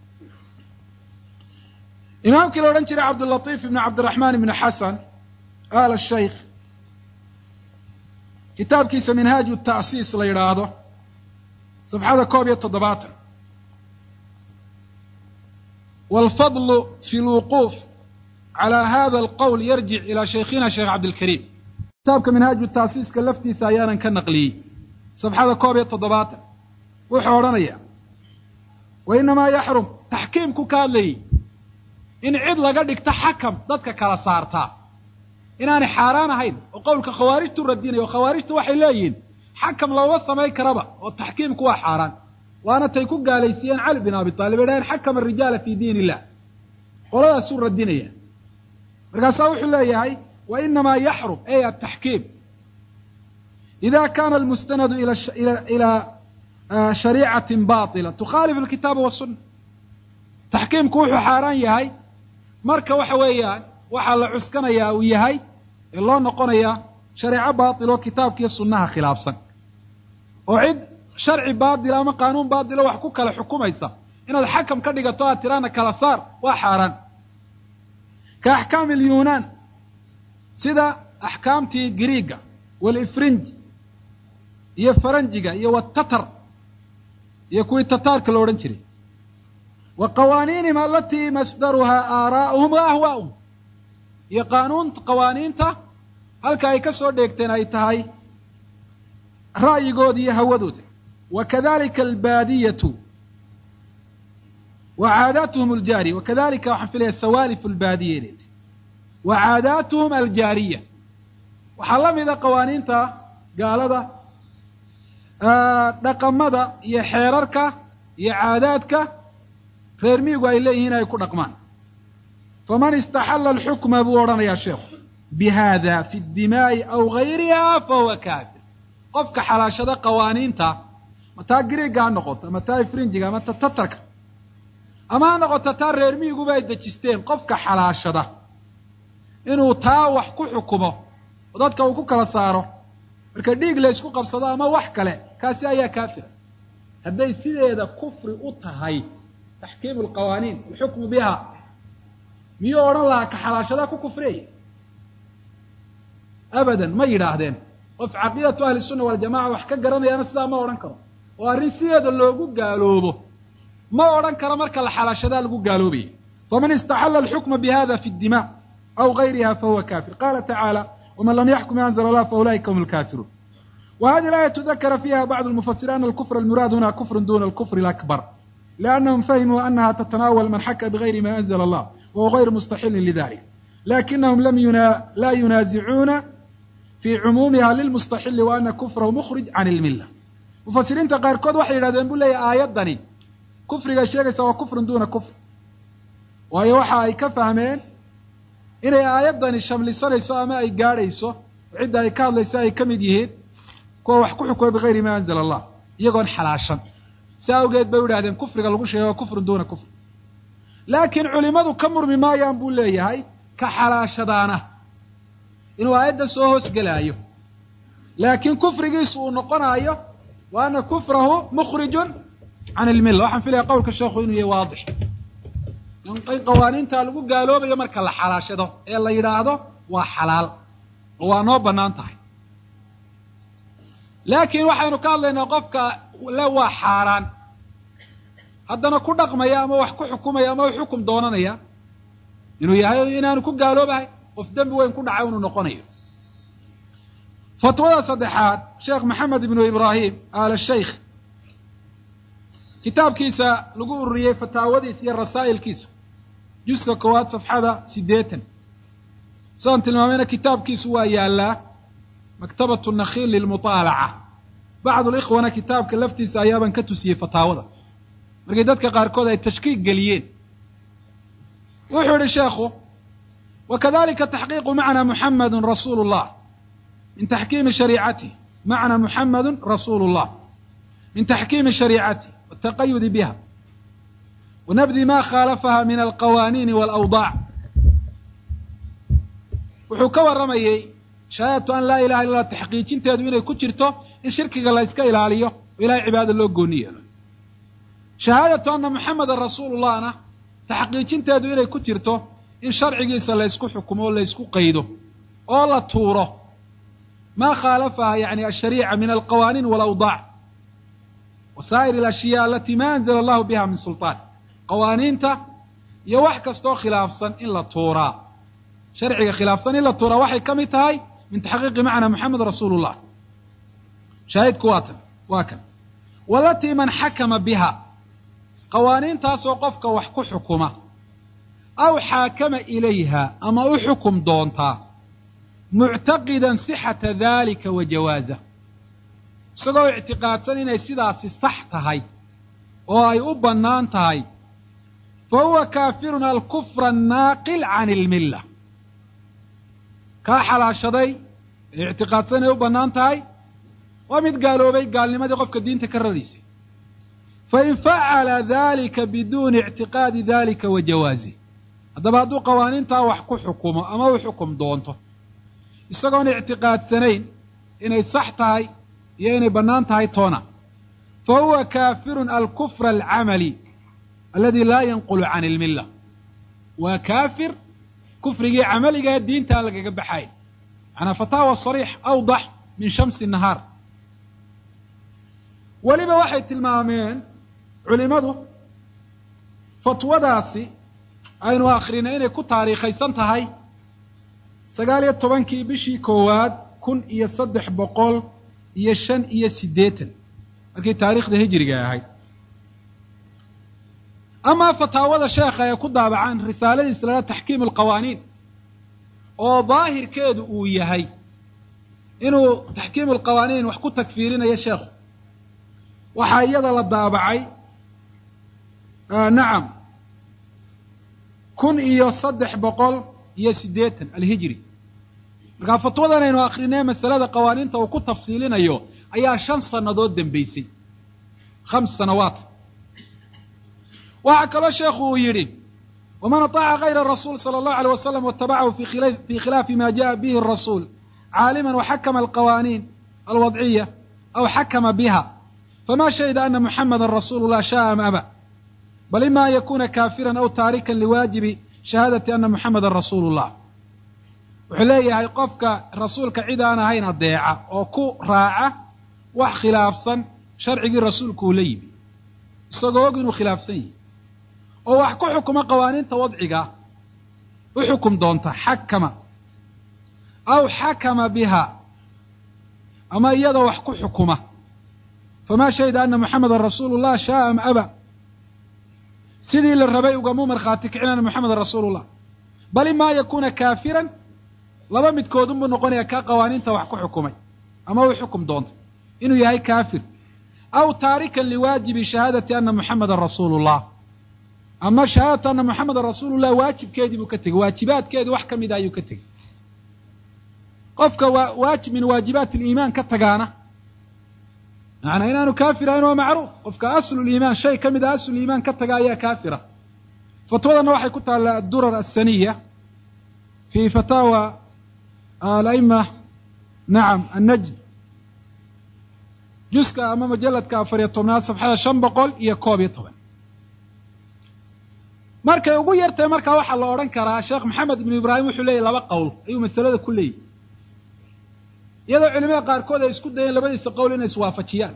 Speaker 1: imaamkii la odhan jiray cabdulatiif ibnu cabdiraxmaan ibnu xasan al shaykh kitaabkiisa minhaaju ta'siis la yidhaahdo safxada 170 waalfadlu fi lwuquuf calى hada alqowl yarjic ilaa shaykhina sheekh cabdilkariim kitaabka minhaaju taasiiska laftiisa ayaanan ka naqliyey safxada 170 wuxuu odhanaya wa inamaa yaxrum taxkiimku ka hadlayey in cid laga dhigto xakam dadka kala saartaa inaanay xaaraan ahayn oo qowlka khawaarijtu radinayo oo khawaarijtu waxay leeyihiin xakam looma samayn karaba oo taxkiimku waa xaaraan waana tay ku gaalaysiiyeen cali bin abi taalib ay dhaheen xakama arijaala fi diin illah qoladaasuu radinaya markaasaa wuxuu leeyahay wa inamaa yaxrum ay ataxkiim ida kana almustanadu ilaa shariicatin baطila tukhaalifu alkitaaba wasunna taxkiimku wuxuu xaaraan yahay marka waxa weeyaan waxaa la cuskanayaa uu yahay ee loo noqonayaa shareeco baatil oo kitaabkiiyo sunnaha khilaafsan oo cid sharci baatila ama qaanuun baatilo wax ku kala xukumaysa inaad xakam ka dhigato aad tiraana kala saar waa xaaraan ka axkaami alyunaan sida axkaamtii griiga walifrinji iyo faranjiga iyo watatar iyo kuwii tataarka la odhan jiray wa qawaaniinihim alatii masdaruhaa aaraa'uhum wa ahwaa'uhum iyo qawaaniinta halka ay ka soo dheegteen ay tahay ra'yigooda iyo hawadooda wa kadalika albaadiyatu wa caadaatuhum aljaariya wa kadalika waxaan filaya sawaalif albaadiya wa caadaatuhum aljaariya waxaa la mida qawaaniinta gaalada dhaqamada iyo xeerarka iyo caadaadka reer miyigu ay leeyihiin ay ku dhaqmaan faman istaxalla alxukma buu odhanayaa sheekhu bihada fi اdimaa'i aw gayriha fahuwa kaafir qofka xalaashada qawaaniinta ma taa griiga ha noqoto ama taa ifrinjiga ama ta tatarka ama ha noqoto taa reer miyiguba ay dejisteen qofka xalaashada inuu taa wax ku xukumo oo dadka uu ku kala saaro marka dhiig la isku qabsado ama wax kale kaasi ayaa kaafira hadday sideeda kufri u tahay taxkiimu alqawaaniin alxukmu biha miyuu odhan lahaa ka xalaashadaa ku kufriyaya abadan ma yidhaahdeen qof caqiidatu ahli sunna waljamaca wax ka garanayaana sidaa ma odhan karo oo arrin sideeda loogu gaaloobo ma odhan karo marka la xalaashadaa lagu gaaloobaya faman istaxalla alxukma bihada fi اdima aw gayriha fahuwa kafir qala tacaala waman lam yaxkum bima anzla allah faulaئika hum alkafiruun wa hadihi اlaayatu dakara fiha bacdu lmufasiriin ana alkufra almuraad huna kufru duna alkufri alakbar لأنهم فهموا أنها تتناول من حكى بغير ما أنزل الله وهو غير مستحل لذلك، لكنهم لا ينازعون في عمومها للمستحل وأن كفره مخرج عن الملة. مفسرينta qaarkood waxay yidhahdeen buu leeyahay aayaddani kufriga sheegaysa waa kufrun duuna kufr, waayo waxa ay ka fahmeen inay aayaddani shamlisanayso ama ay gaadhayso cidda ay ka hadlaysa ay ka mid yihiin kuwa wax ku xukuma bigayri ma anzala allah iyagoon xalaashan. si awgeed bay u yidhahdeen kufriga lagu sheegay waa kufrun duuna kufr. laakiin culimmadu ka murmi maayaan buu leeyahay ka xalaashadaana inuu aayadda soo hoos gelaayo, laakiin kufrigiisu uu noqonaayo wa ana kufrahu mukhrijun can ilmilla. waxaan filaya qowlka sheekhu inuu yahay waadix, in qawaaniinta lagu gaaloobayo marka la xalaashado ee la yidhaahdo waa xalaal oo waa noo bannaan tahay. laakiin waxaynu ka hadlaynaa qofka le waa xaaraan haddana ku dhaqmaya ama wax ku xukumaya ama xukum doonanaya inuu yahay inaanu ku gaaloobahay, qof dembi weyn ku dhacay inuu noqonayo. fatwada saddexaad sheekh maxamed ibnu ibraahim aal shaykh kitaabkiisa lagu ururiyey fataawadiisa iyo rasaa'ilkiisa juska koowaad safxada 80 saan tilmaamayna kitaabkiisu waa yaallaa maktabatu nakhiil lilmutaalaca. bacdu alikhwana kitaabka laftiisa ayaaban ka tusiyey fataawada markii dadka qaarkood ay tashkiik geliyeen. wuxuu yidhi sheekhu wakadalika taxqiiqu macna muxamedun rasuulu llah min taxkiimi shariicatih macna muxamedun rasuulu llah min taxkiimi shariicatih wataqayudi biha wanabdi ma khaalafaha min alqawaaniini walawdaac. wuxuu ka warramayey shahaadatu an laa ilaha illa allah taxqiijinteedu inay ku jirto in shirkiga la yska ilaaliyo oo ilahay cibaada loo gooni yeelo. shahaadatu anna muxamedan rasuulullahna taxqiijinteedu inay ku jirto in sharcigiisa la ysku xukumo o la ysku qaydo oo la tuuro maa khaalafaha yani ashariica min alqawaaniin walawdaac wasaa'ir alashyaa alati ma anzala allahu biha min sulطaan. qawaaniinta iyo wax kastoo khilaafsan in la tuuraa, sharciga khilaafsan in la tuuraa waxay ka mid tahay min taxqiiqi macna muxamed rasuulu llah. shaahidku waa kan walatii man xakama biha qawaaniintaasoo qofka wax ku xukuma aw xaakama ilayha ama u xukum doontaa muctaqidan sixata dalika wa jawaazah, isagoo ictiqaadsan inay sidaasi sax tahay oo ay u bannaan tahay, fa huwa kaafirun alkufra annaaqil can ilmilla. kaa xalaashaday ee ictiqaadsan inay u bannaan tahay waa mid gaaloobay gaalnimadii qofka diinta ka raraysay. fain facala dalika biduuni ictiqaadi dalika wa jawaazih, haddaba hadduu qawaaniintaa wax ku xukumo ama u xukum doonto isagoon ictiqaadsanayn inay sax tahay iyo inay bannaan tahay toona, fa huwa kaafirun alkufra alcamali aladi laa yanqulu can ilmilla. waa kaafir kufrigii camaligaa diinta aan lagaga baxayn. macnaa fataawa sariix awdax min shamsi nahaar. weliba waxay tilmaameen culimadu fatwadaasi aynu akrinay inay ku taariikhaysan tahay 19 bishii koowaad 1385 markii taariikhda hijriga ahayd. amaa fataawada sheekha ee ku daabacan risaaladiisa lala taxkiim alqawaaniin oo daahirkeedu uu yahay inuu taxkiim alqawaaniin wax ku takfiirinayo sheekhu, waxaa iyada la daabacay nacam 1380 alhijri. markaa fatwadan aynu akrinay masalada qawaaniinta uu ku tafsiilinayo ayaa 5 sannadood dambaysay, 5 sanawaat. waxaa kaloo sheekhu uu yidhi waman ataaca kayra rasuul sala allahu alيyh wasalam watabacahu fii khilaafi ma jaءa bihi الrasuul caaliman waxakama alqawaaniin alwadciya aw xakama biha fama shahida ana muxameda rasuulu llah shaءa am aba bal ima an yakuna kaafiran aw taarikan liwaajibi shahaadati ana muxameda rasuulu llah. wuxuu leeyahay qofka rasuulka cid aan ahayn adeeca oo ku raaca wax khilaafsan sharcigii rasuulku uu la yimi isagoo og inuu khilaafsan yahi oo wax ku xukuma qawaaniinta wadciga u xukum doonta xakama aw xakama biha ama iyadoo wax ku xukuma fama shahida ana muxameda rasuulu llah shaءa am aba sidii la rabay ugamu markhaati kicinaana moxamedan rasuulullah bal imaa yakuuna kaafiran laba midkoodunbuu noqonaya kaa qawaaniinta wax ku xukumay ama uu xukum doonto inuu yahay kaafir aw taarikan liwaajibi shahaadati ana moxamedan rasuulullah ama shahaadatu ana moxamedan rasuulullah waajibkeedii buu ka tegey waajibaadkeedii wax ka mida ayuu ka tegey qofka waajib min waajibaat aliimaan ka tagaana macnaa inaanu kaafir ahayn waa macruuf qofka asluliimaan shay ka mid a asluliimaan ka taga ayaa kaafira fatwadana waxay ku taalla addurar asaniya fii fataawa ala'ima nacam annajd juska ama majalladka 14 safxada 511 markay ugu yartahay markaa waxaa la odhan karaa sheekh maxamed ibnu ibraahim wuxuu leeyahy laba qowl ayuu masalada ku leeyahy iyadoo culimada qaarkood ay isku dayeen labadiisa qowl inay iswaafajiyaan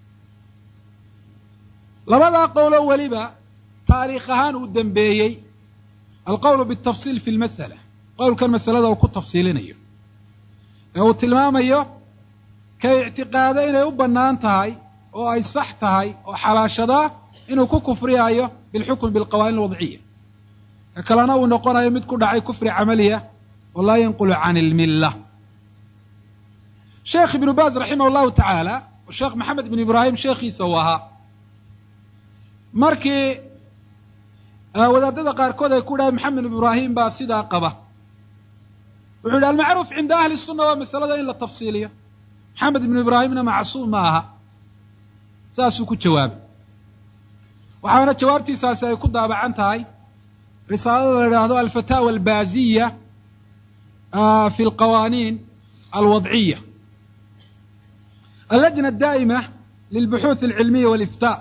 Speaker 1: labadaa qowloo weliba taariikh ahaan uu dembeeyey alqowlu biالtafsiil fi اlmas'ala qowlkan masalada uu ku tafsiilinayo ee uu tilmaamayo kay ictiqaada inay u bannaan tahay oo ay sax tahay oo xalaashadaa inuu ku kufriyaayo bilxukmi bilqawaaniin alwadciya ka kalena uu noqonayo mid ku dhacay kufri camaliya oo laa yanqulu can ilmilla sheekh ibnu baaz raximah allahu tacaala oo sheekh maxamed ibnu ibraahim sheekhiisa uu ahaa markii wadaadada qaarkood ay ku dhahay maxamed ibnu ibraahim baa sidaa qaba wuxuu yidhi almacruuf cinda ahli sunna waa masalada in la tafsiiliyo maxamed ibnu ibraahimna macsuum ma aha saasuu ku jawaabay waxaana jawaabtiisaasi ay ku daabacan tahay risaalada la idhaahdo alfataawa albaaziya fi alqawaaniin alwadciya allajna addaa'ima lilbuxuuth alcilmiya waliftaa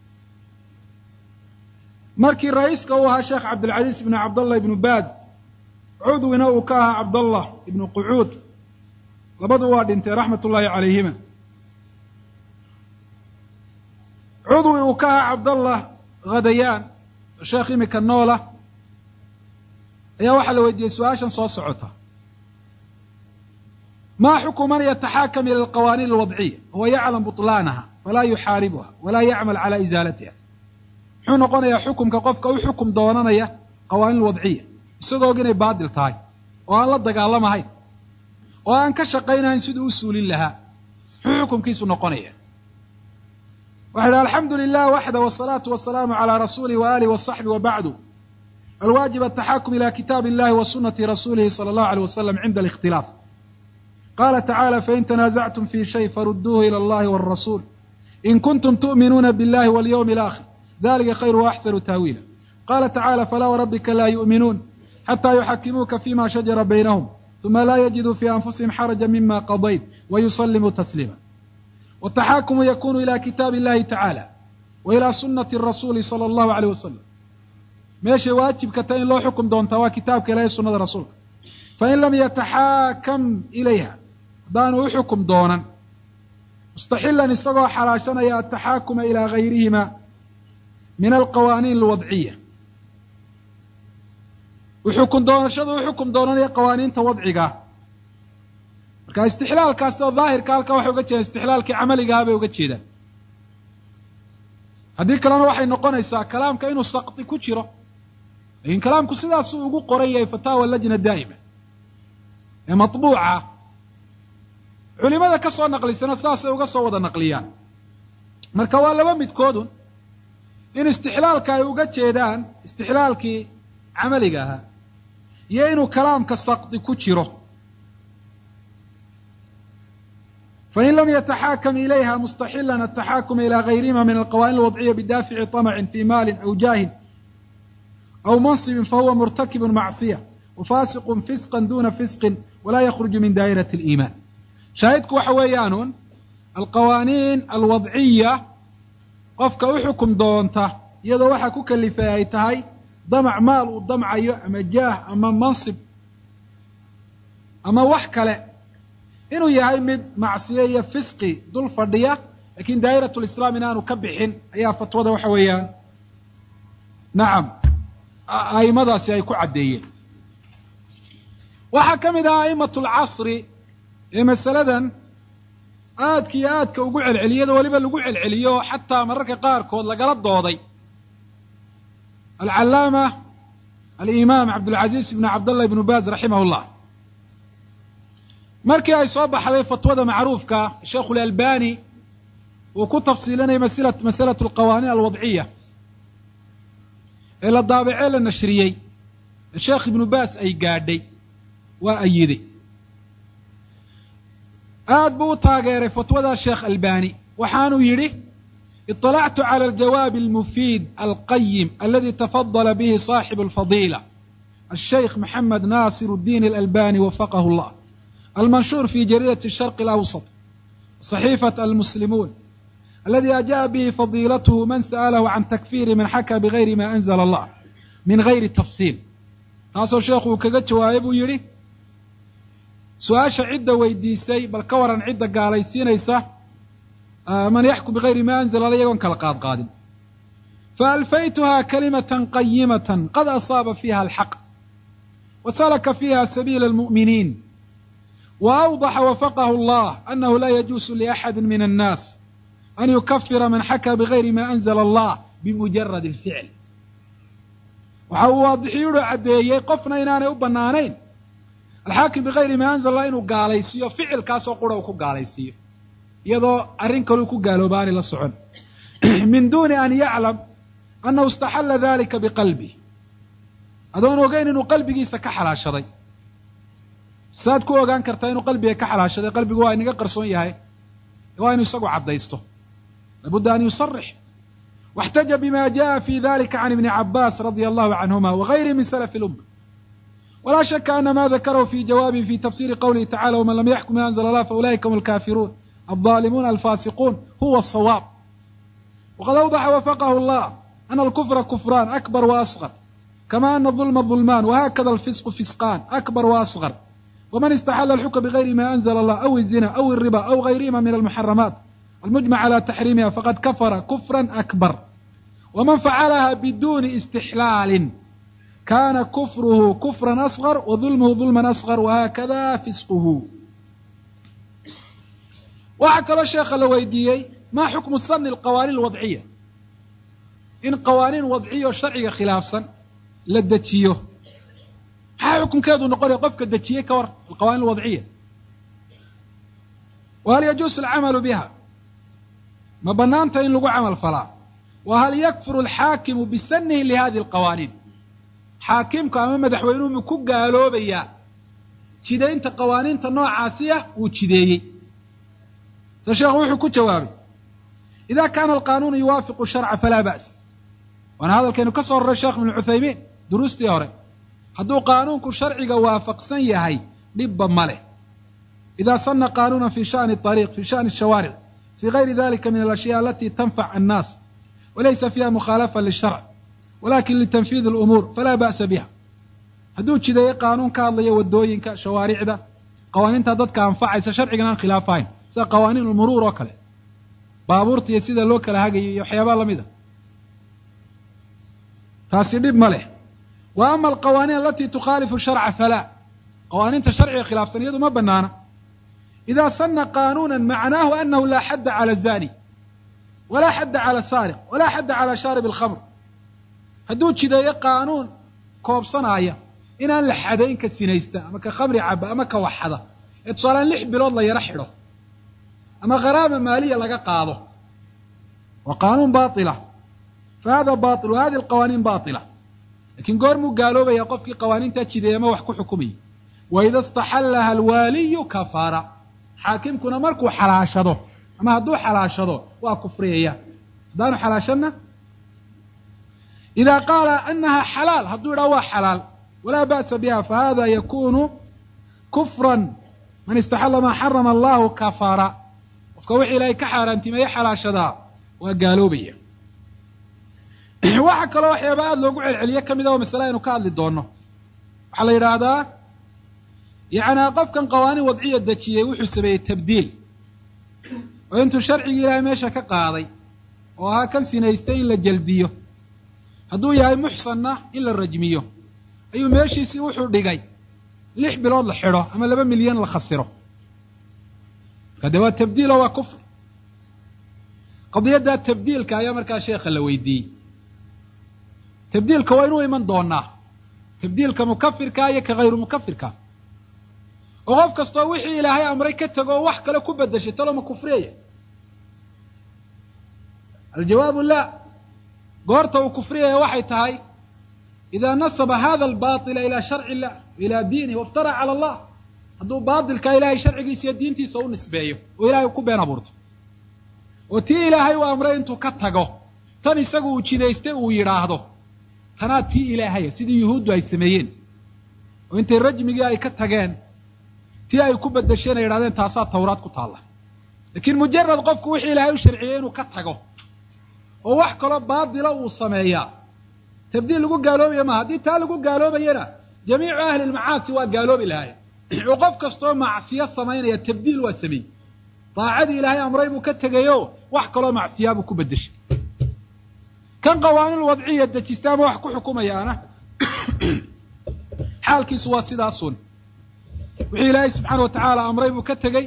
Speaker 1: markii ra'iiska uu ahaa sheekh cabdilcaziiz ibnu cabdallah ibnu baaz cudwina uu ka ahaa cabdallah ibnu qucuud labadu waa dhintay raxmat ullaahi calayhima cudwi uu ka ahaa cabdallah khadayaan sheekh imika noola ayaa waxaa la weydiiyey su-aashan soo socota maa xukmu man yataxaakam ila alqawaaniin alwadciya huwa yaclam buطlaanaha falaa yuxaaribuha walaa yacmal calaa isaalatiha muxuu noqonayaa xukumka qofka u xukum doonanaya qawaaniin alwadciya isagoo og inay baadil tahay oo aan la dagaalamahayn oo aan ka shaqaynahayn siduu u suulin lahaa muxuu xukumkiisu noqonaya waxa yidhi alxamdu lilah waxda wالصalaaةu wasalaamu calىa rasuulih waaalih waصaxbi wabacdu alwaajib ataxaakum ila kitaabi اllahi wa sunati rasuulihi salى اllahu alيyh wasalam cinda اlikhtilaaf qala tacaalى fain tanaasactum fi shay farudduuhu ilى اllahi wاlrasuul in kuntum tu'minuuna biاllahi walyawmi اlآkhir dalika khayru waaxsanu taawiila qala tacaalى falaa wrabbika laa yu'minuun xataa yuxakimuuka fima shajara baynahum ثuma laa yajiduu fi anfusihim xaraja mima qadayt wayusallimuu tasliima wالtaxaakumu yakunu ila kitaabi اllahi tacaalى wa ilى sunati الrasuuli salى اllahu عalيyh wasalam meeshay waajibka ta in loo xukum doontaa waa kitaabka ilahay sunada rasuulka fain lam yataxaakam ilayha haddaanu u xukum doonan mustaxilan isagoo xalaashanaya ataxaakuma ilaa gayrihima min alqawaaniin alwadciya uxukun doonashada u xukum doonanaya qawaaniinta wadciga marka istixlaalkaasoo daahirka halka waxay uga jeedaan istixlaalkii camaligaha bay uga jeedaan haddii kalena waxay noqonaysaa kalaamka inuu sakti ku jiro lakiin kalaamku sidaasuu ugu qoran yahay fataawa lajna daa'ima ee matbuuca culimada ka soo naqlisana saasay uga soo wada naqliyaan marka waa laba midkoodun in istixlaalka ay uga jeedaan istixlaalkii camaliga ahaa iyo inuu kalaamka sakti ku jiro fain lam yataxaakam ilayha mustaxilan ataxaakuma ilaa gayrihima min alqawaaniin alwadciya bidaafici طamcin fii maalin aw jaahin aw mansibin fahuwa murtakibun macsiya wafasiqun fisqan duna fisqin walaa yakruju min daa'irati اliimaan shaahidku waxa weeyaanuun alqawaaniin alwadciya qofka u xukum doonta iyadoo waxaa ku kalifay ay tahay damac maal uu damcayo ama jaah ama mansib ama wax kale inuu yahay mid macsiye iyo fisqi dul fadhiya lakiin daa'iratu lislaam inaanu ka bixin ayaa fatwada waxa weeyaan nacam a'immadaasi ay ku caddeeyeen waxaa ka mid ah a'imatu alcasri ee masaladan aadka iyo aadka ugu celceliyada weliba lagu celceliyo xataa mararka qaarkood lagala dooday العلامة الإمام عبد العزيز بن عبد الله بن باز رحمه الله markii ay soo baxday fatwada macruufka Sheekh al-Albani uu ku tafsiilinay masalatu al-qawanin al-wad'iyya ila daabicay la nashriyay Sheekh Ibn Baas ay gaadhay waa ayiday aad buu taageeray fatwada Sheekh Albani waxaanu yiri اطلعت على الجواب المفيد القيم الذي تفضل به صاحب الفضيلة الشيخ محمد ناصر الدين الألباني وفقه الله المنشور في جريدة الشرق الأوسط صحيفة المسلمون الذي أجاب به فضيلته من سأله عن تكفير من حكى بغير ما أنزل الله من غير تفصيل تاسو شيخو كغا جوابو يري سؤاشا عدة ويديسي بل كورا عدة قاليسينيسا من يحكم بغير ما أنزل الله يكون كالقاد قادم فألفيتها كلمة قيمة قد أصاب فيها الحق وسلك فيها سبيل المؤمنين وأوضح وفقه الله أنه لا يجوز لأحد من الناس أن يكفر من حكى بغير ما أنزل الله بمجرد الفعل وحواضح يقول عدي قفنا إنانا وبنانين الحاكم بغير ما أنزل الله إنه قاليسيه فعل كاسو قرأوكو قاليسيه يضو أرنكلوكو قالوا باني للصعون من دون أن يعلم أنه استحل ذلك بقلبه أدون وقين إنه قلبي يستكحل على شري ساد كو ogaan kartaa inuu qalbiga ka xalaashaday qalbigu waa inaga qarsoon yahay waa inuu isagu cadaysto labud an yusarih واحتج بما جاء في ذلك عن ابن عباس رضي الله عنهما وغيره من سلف الأمة ولا شك أن ما ذكره في جوابه في تفسير قوله تعالى ومن لم يحكم ما أنزل الله فأولئك هم الكافرون الظالمون الفاسقون هو الصواب وقد أوضح وفقه الله أن الكفر كفران أكبر وأصغر كما أن الظلم ظلمان وهكذا الفسق فسقان أكبر وأصغر ومن استحل الحكم بغير ما أنزل الله أو الزنا أو الربا أو غيرهما من المحرمات المجمع على تحريمها فقد كفر كفرا أكبر ومن فعلها بدون استحلال كان كفره كفرا أصغر وظلمه ظلما أصغر وهكذا فسقه. وحكى الشيخ الويديي ما حكم صن القوانين الوضعية إن قوانين وضعية وشرعية خلافا لدتشيه حكم كادوا نقول يقفك الدتشيه كور القوانين الوضعية وهل يجوز العمل بها ما بنانت إن لقوا عمل فلا وهل يكفر الحاكم بسنه لهذه القوانين حاكمك أمام مدحوينهم كو قالوا بيا شدين قوانين تنوع عاسية وشديه فالشيخ وحكو جوابي إذا كان القانون يوافق الشرع فلا بأس وأنا هذا كان كسر الشيخ من العثيمين دروستي هوري hadduu qaanuunku sharciga waafaqsan yahay dhibba male إذا صن قانونا في شأن الطريق في شأن الشوارع في غير ذلك من الأشياء التي تنفع الناس وليس فيها مخالفة للشرع ولكن لتنفيذ الأمور فلا بأس بها hadduu jideeyo qaanuun ka hadlaya wadooyinka shawaaricda qawaaniinta dadka anfacaysa sharcigan aan khilaafayn sida qawaaniin umuruur oo kale baabuurta iyo sida loo kala hagayo iyo waxyaabo lamid ah taasi dhib ma leh وأما القوانين التي تخالف الشرع فلا قوانين الشرع خلاف سنيده ما بنانا إذا صن قانونا معناه أنه لا حد على الزاني ولا حد على السارق ولا حد على شارب الخمر هدوش إذا قانون كوب صنايا إن أن لحدين كالسينيستا أما كخمر عبا أما كوحدة اتصالا لح بلاد الله يرحله أما غرامة مالية لقى قاضه وقانون باطلة فهذا باطل وهذه القوانين باطلة لكن قرموا قالوا بي يقف في قوانين تأتشي ما وحكو حكمي وإذا استحلها الوالي كفارة حاكم كنا مركو حلاشده أما هدو حلاشده وكفرية دانو حلاشنا إذا قال أنها حلال هدو روا حلال ولا بأس بها فهذا يكون كفرا من استحل ما حرم الله كفارة وفكوحي إليك حارا انت ما يحلاشده وقالوا بي waxa kale waxyaaba aad loogu celceliyo kamid ah mas'ala inuu ka hadli doono waxa la yiraahdaa yaana qofkan qawaaniin wadciya dajiyay wuxuu sameeyay tabdiil oo intuu sharciga Ilaahay meesha ka qaaday oo ha kan sinaystay in la jaldiyo hadduu yahay muxsanna in la rajmiyo ayuu meeshiisii wuxuu dhigay 6 bilood la xiro ama 2 milyan la khasiro kada waa tabdiil oo waa kufr qadiyada tabdiilka ayaa markaa sheekha la weydiiyay tabdiilka waa inuu iman doonaa tabdiilka mukafirka iyo ka hayru mukafirka oo qof kastoo wixii ilaahay amray ka tago oo wax kale ku bedeshay talo ma kufriyaya aljawaabu la goorta uu kufriyaya waxay tahay idaa nasaba hada albaطila ilaa sharci illah ilaa diinihi waftara cala allah hadduu baatilka ilaahay sharcigiisa iyo diintiisa u nisbeeyo oo ilaahay ku been abuurto oo tii ilaahay uu amray intuu ka tago tan isagu uu jidaystay uu yidhaahdo tanaa tii ilaahaya sidii yuhuuddu ay sameeyeen oo intay rajmigii ay ka tageen tii ay ku bedesheen ay yidhahdeen taasaa tawraad ku taalla laakiin mujarad qofku wixii ilaahay u sharciyey inuu ka tago oo wax kaloo baadila uu sameeyaa tabdiil lagu gaaloobaya maaha haddii taa lagu gaaloobayana jamiicu ahli lmacaasi waa gaaloobi lahaayeen oo qof kastoo macsiyo samaynaya tabdiil waa sameeyey daacadii ilaahay amray buu ka tegayo wax kaloo macsiyaa buu ku bedeshay kan qawaaniin wadciya dejista ama wax ku xukumayaana xaalkiisu waa sidaasun wixii ilaahay subxaana watacaala amray buu ka tegey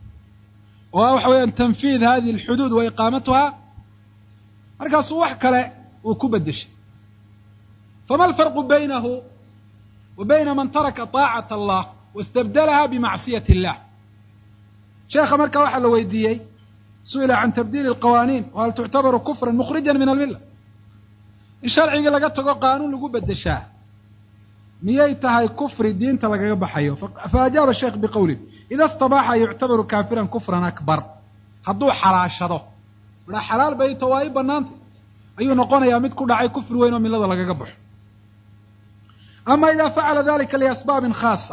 Speaker 1: oo waxa weeyaan tanfiid hadihi alxuduud wa iqaamatuha markaasuu wax kale uu ku bedeshay fama alfarqu baynahu wa bayna man taraka طaacata allah wastabdalaha bimacsiyati illah sheekha markaa waxaa la weydiiyey su'ila can tabdiili alqawaaniin wahal tuctabaru kufran mukhrijan min almilla in sharcigii laga tago qaanuun lagu bedeshaa miyay tahay kufri diinta lagaga baxayo faajaaba sheekh biqowlih ida istabaaxa yuctabaru kaafiran kufran akbar hadduu xalaashado wadhaa xalaal bay to waa i bannaanta ayuu noqonayaa mid ku dhacay kufri weyn oo millada lagaga baxo ama idaa facala dalika liasbaabin khaasa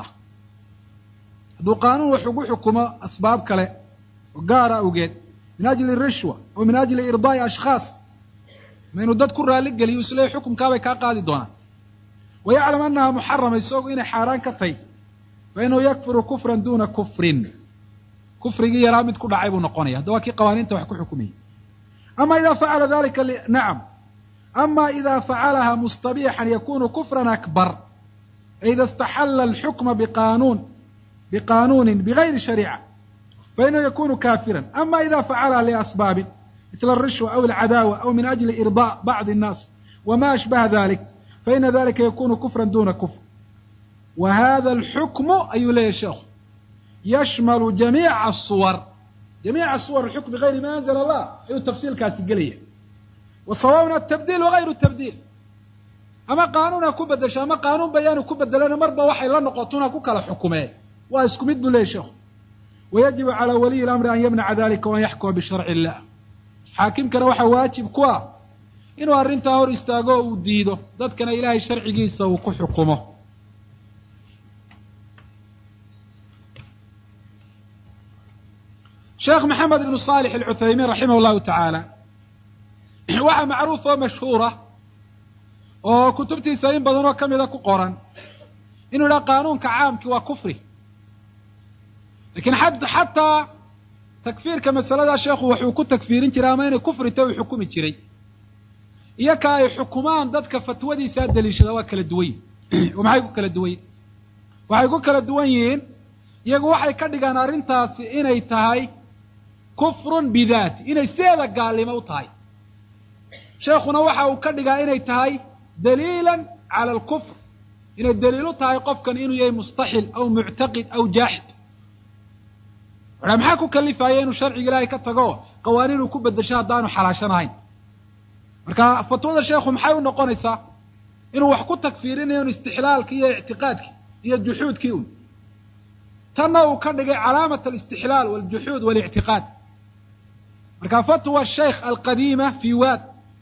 Speaker 1: hadduu qaanuun wax ugu xukumo asbaab kale oo gaara awgeed min ajli rishwa oo min ajli irdaa'i ashkhaas ma inuu dad ku raalli geliyo isle xukumkaabay kaa qaadi doonaan wayaclam annaha muxarama isagu inay xaaraan ka tahy fa inahu yakfiru kufran duuna kufrin kufrigii yaraa mid ku dhacay buu noqonaya hadda waa kii qawaaniinta wax ku xukumayay ama ida facala dalika nacam ama ida facalaha mustabiixan yakunu kufran akbar ida istaxalla alxukma biqanuunin bigayri shariica fainahu yakunu kafiran ama ida facalaha liasbaabin mitla alrishwa aw alcadaawa aw min ajli irdaa bacdi الnaas wama ashbaha dalik faina dalika yakunu kufran duna kufr wa hada alxukmu ayuu leeyahy sheekhu yashmalu jamiica suwar alxukm bigayri ma anzla allah ayuu tafsiilkaasi gelaya wa sawaabna atabdiil wagayru tabdiil ama qaanuun ha ku bedesho ama qaanuun bayaanu ku bedelana marba waxay la noqotona ku kala xukumeen waa isku mid buu leeyahy sheekhu wayajibu calى waliyi اlamri an yamnaca dalika waan yaxkuma bisharci illah xaakimkana waxaa waajib ku ah inuu arrintaa hor istaago o uu diido dadkana ilaahay sharcigiisa uu ku xukumo sheekh maxamed ibnu صaalix alcuthaymiin raximah اllahu tacaala waxaa macruuf oo mashhuura oo kutubtiisa in badanoo ka mida ku qoran inuu yidhaha qaanuunka caamkii waa kufri lakiin xataa takfiirka masaladaa sheekhu waxuu ku takfiirin jiray ama inay kufri ta uu xukumi jiray iyo ka ay xukumaan dadka fatwadiisaa daliishada waa kala duwan yihin oo maxay ku kala duwan yihin waxay ku kala duwan yihiin iyagu waxay ka dhigaan arrintaasi inay tahay kufrun bidaati inay sideeda gaalnimo u tahay sheekhuna waxa uu ka dhigaa inay tahay daliilan cala alkufr inay daliil u tahay qofkan inuu yahay mustaxil aw muctaqid aw jaaxid waxa maxaa ku kalifaya inuu sharciga ilaahay ka tago qawaaniin uu ku bedesho haddaanu xalaashanahayn marka fatwada sheekhu maxay u noqonaysaa inuu wax ku takfiirinayo inu istixlaalki iyo ictiqaadki iyo juxuudkii un tanna uu ka dhigay calaamat alistixlaal waljuxuud walictiqaad marka fatwa shaykh alqadiima fi waad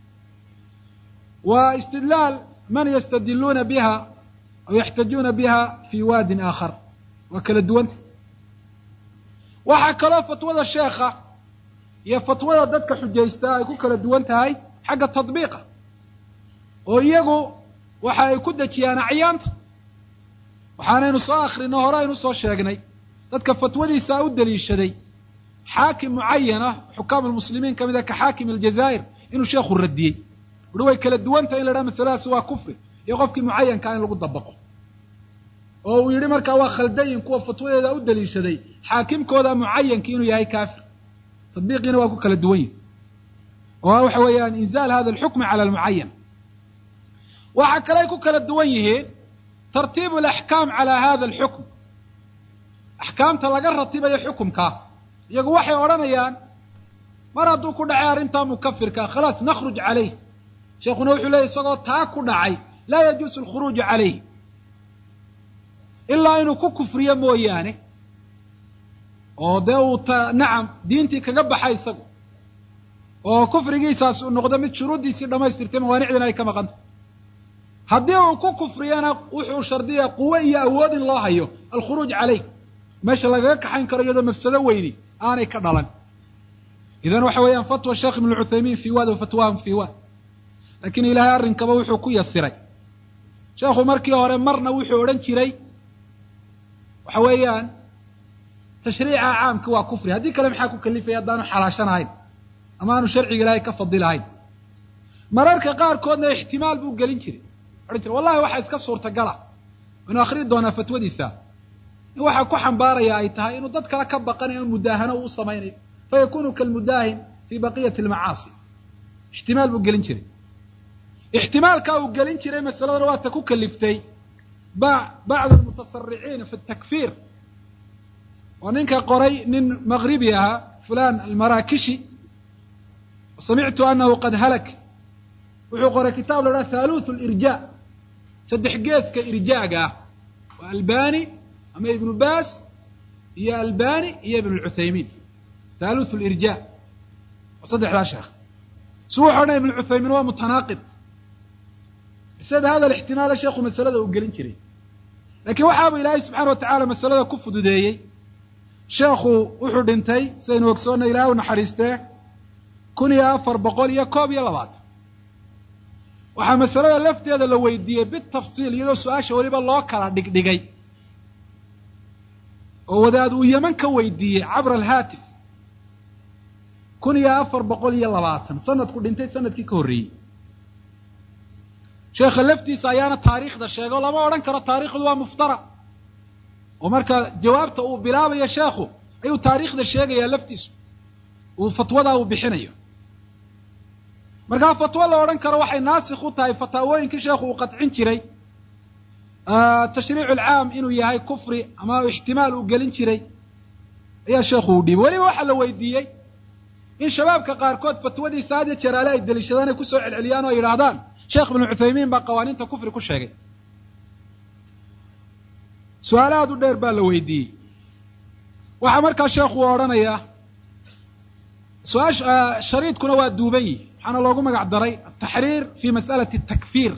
Speaker 1: wa istidlaal man yastadiluuna biha aw yaxtajuuna biha fi waadin aakhar waa kala duwanta waxaa kaloo fatwada sheekha iyo fatwada dadka xujaystaa ay ku kala duwan tahay xagga tadbiiqa oo iyagu waxa ay ku dejiyaan acyaanta waxaanaynu soo akrino hore aynu soo sheegnay dadka fatwadiisa u daliishaday xaakim mucayana xukaam almuslimiin ka mid ah ka xaakim aljazaa'ir inuu sheekhu radiyey wuhi way kala duwan tahay in la idhaha masaladaasi waa kufri iyo qofkii mucayankaa in lagu dabaqo oo uu yidhi markaa waa khaldayin kuwa fatwadeeda u daliishaday xaakimkooda mucayankii inuu yahay kaafir tadbiiqiina waa ku kala duwan yihin oo waxa weeyaan inzaal hada alxukmi cala almucayan وحكى كلا دويه ترتيب الأحكام على هذا الحكم أحكام تلقى رتيبة حكم كا يقول وحي ورانيان مرادو كنا عارنتا مكفر كا خلاص نخرج عليه شيخنا وحي لا يسقط تاكو دعي لا يجوز الخروج عليه إلا إنه كفر مويانه oo de uu nacam diintii kaga baxay isagu oo kufrigiisaas uu noqdo mid shuruudiisii dhamaystirtay mawaanicdana ay ka maqanta haddii uu ku kufriyana wuxuu shardiyaa quwo iyo awood in loo hayo alkhuruuj calayh meesha lagaga kaxayn karo iyadoo mafsado weyni aanay ka dhalan idan waxa weeyaan fatwa sheekh ibn Uthaymin fi wad wa fatwaahum fi wad laakiin ilaahay arrinkaba wuxuu ku yasiray sheekhu markii hore marna wuxuu odhan jiray waxa weeyaan تشريع عام كوا كفري هذه كلام حاكو كلفة يدانو حلاشان هاي أما أنو شرعي قلاي كفضل هاي مرارك قار كودنا احتمال بو قلين شري والله واحد كسور تقلع وإنو آخرين دونا فتوى دي سا واحد كو حنبارا يا ايتها إنو ضدك لكب بقاني المداهنة وصميني فيكون كالمداهن في بقية المعاصي احتمال بو قلين شري احتمال كاو قلين شري مسألة رواتكو كلفتي بعض المتسرعين في التكفير وننك قري من مغربها فلان المراكشي سمعت أنه قد هلك وحو قرأ كتاب لنا ثالوث الإرجاء سدح قيس كإرجاء وألباني أما ابن باس هي ألباني هي ابن العثيمين ثالوث الإرجاء وصدح لا شيخ سوحنا ابن العثيمين هو متناقض بسبب هذا الاحتمال يا شيخ مسألة وقلين كري لكن وحاب إلهي سبحانه وتعالى مسألة كف دوديي sheekhu wuxuu dhintay saynu ogsoonay ilaahay u naxariistee 1402 waxaa masalada lafteeda la weydiiyey bitafsiil iyadoo su-aasha weliba loo kala dhigdhigay oo wadaad uu yeman ka weydiiyey cabra alhaatif 1420 sanadku dhintay sanadkii ka horreeyey sheekha laftiisa ayaana taariikhda sheego lama odhan karo taariikhdu waa muftara ومركا جوابته uu bilaabaya sheekhu ayuu taariikhda sheegaya laftiisu uu fatwada uu bixinayo marka fatwa la oran karo waxay naasikh u tahay fataawooyinka sheekhu uu qadcin jiray tashriic al-aam inuu yahay kufri ama ihtimaal uu galin jiray ayaa sheekhu u dhibay wali waxa la weydiiyay in shabaabka qaar kood fatwadii saadi jaraale ay dalishadaan ku soo celceliyaan oo yiraahdaan sheekh ibn Uthaymin ba qawaaniinta kufri ku sheegay سؤالات دير بال ويدي waxa marka sheekhu oranaya su'aash shariid kuna waa duubay waxana loogu magac daray tahriir fi mas'alati takfir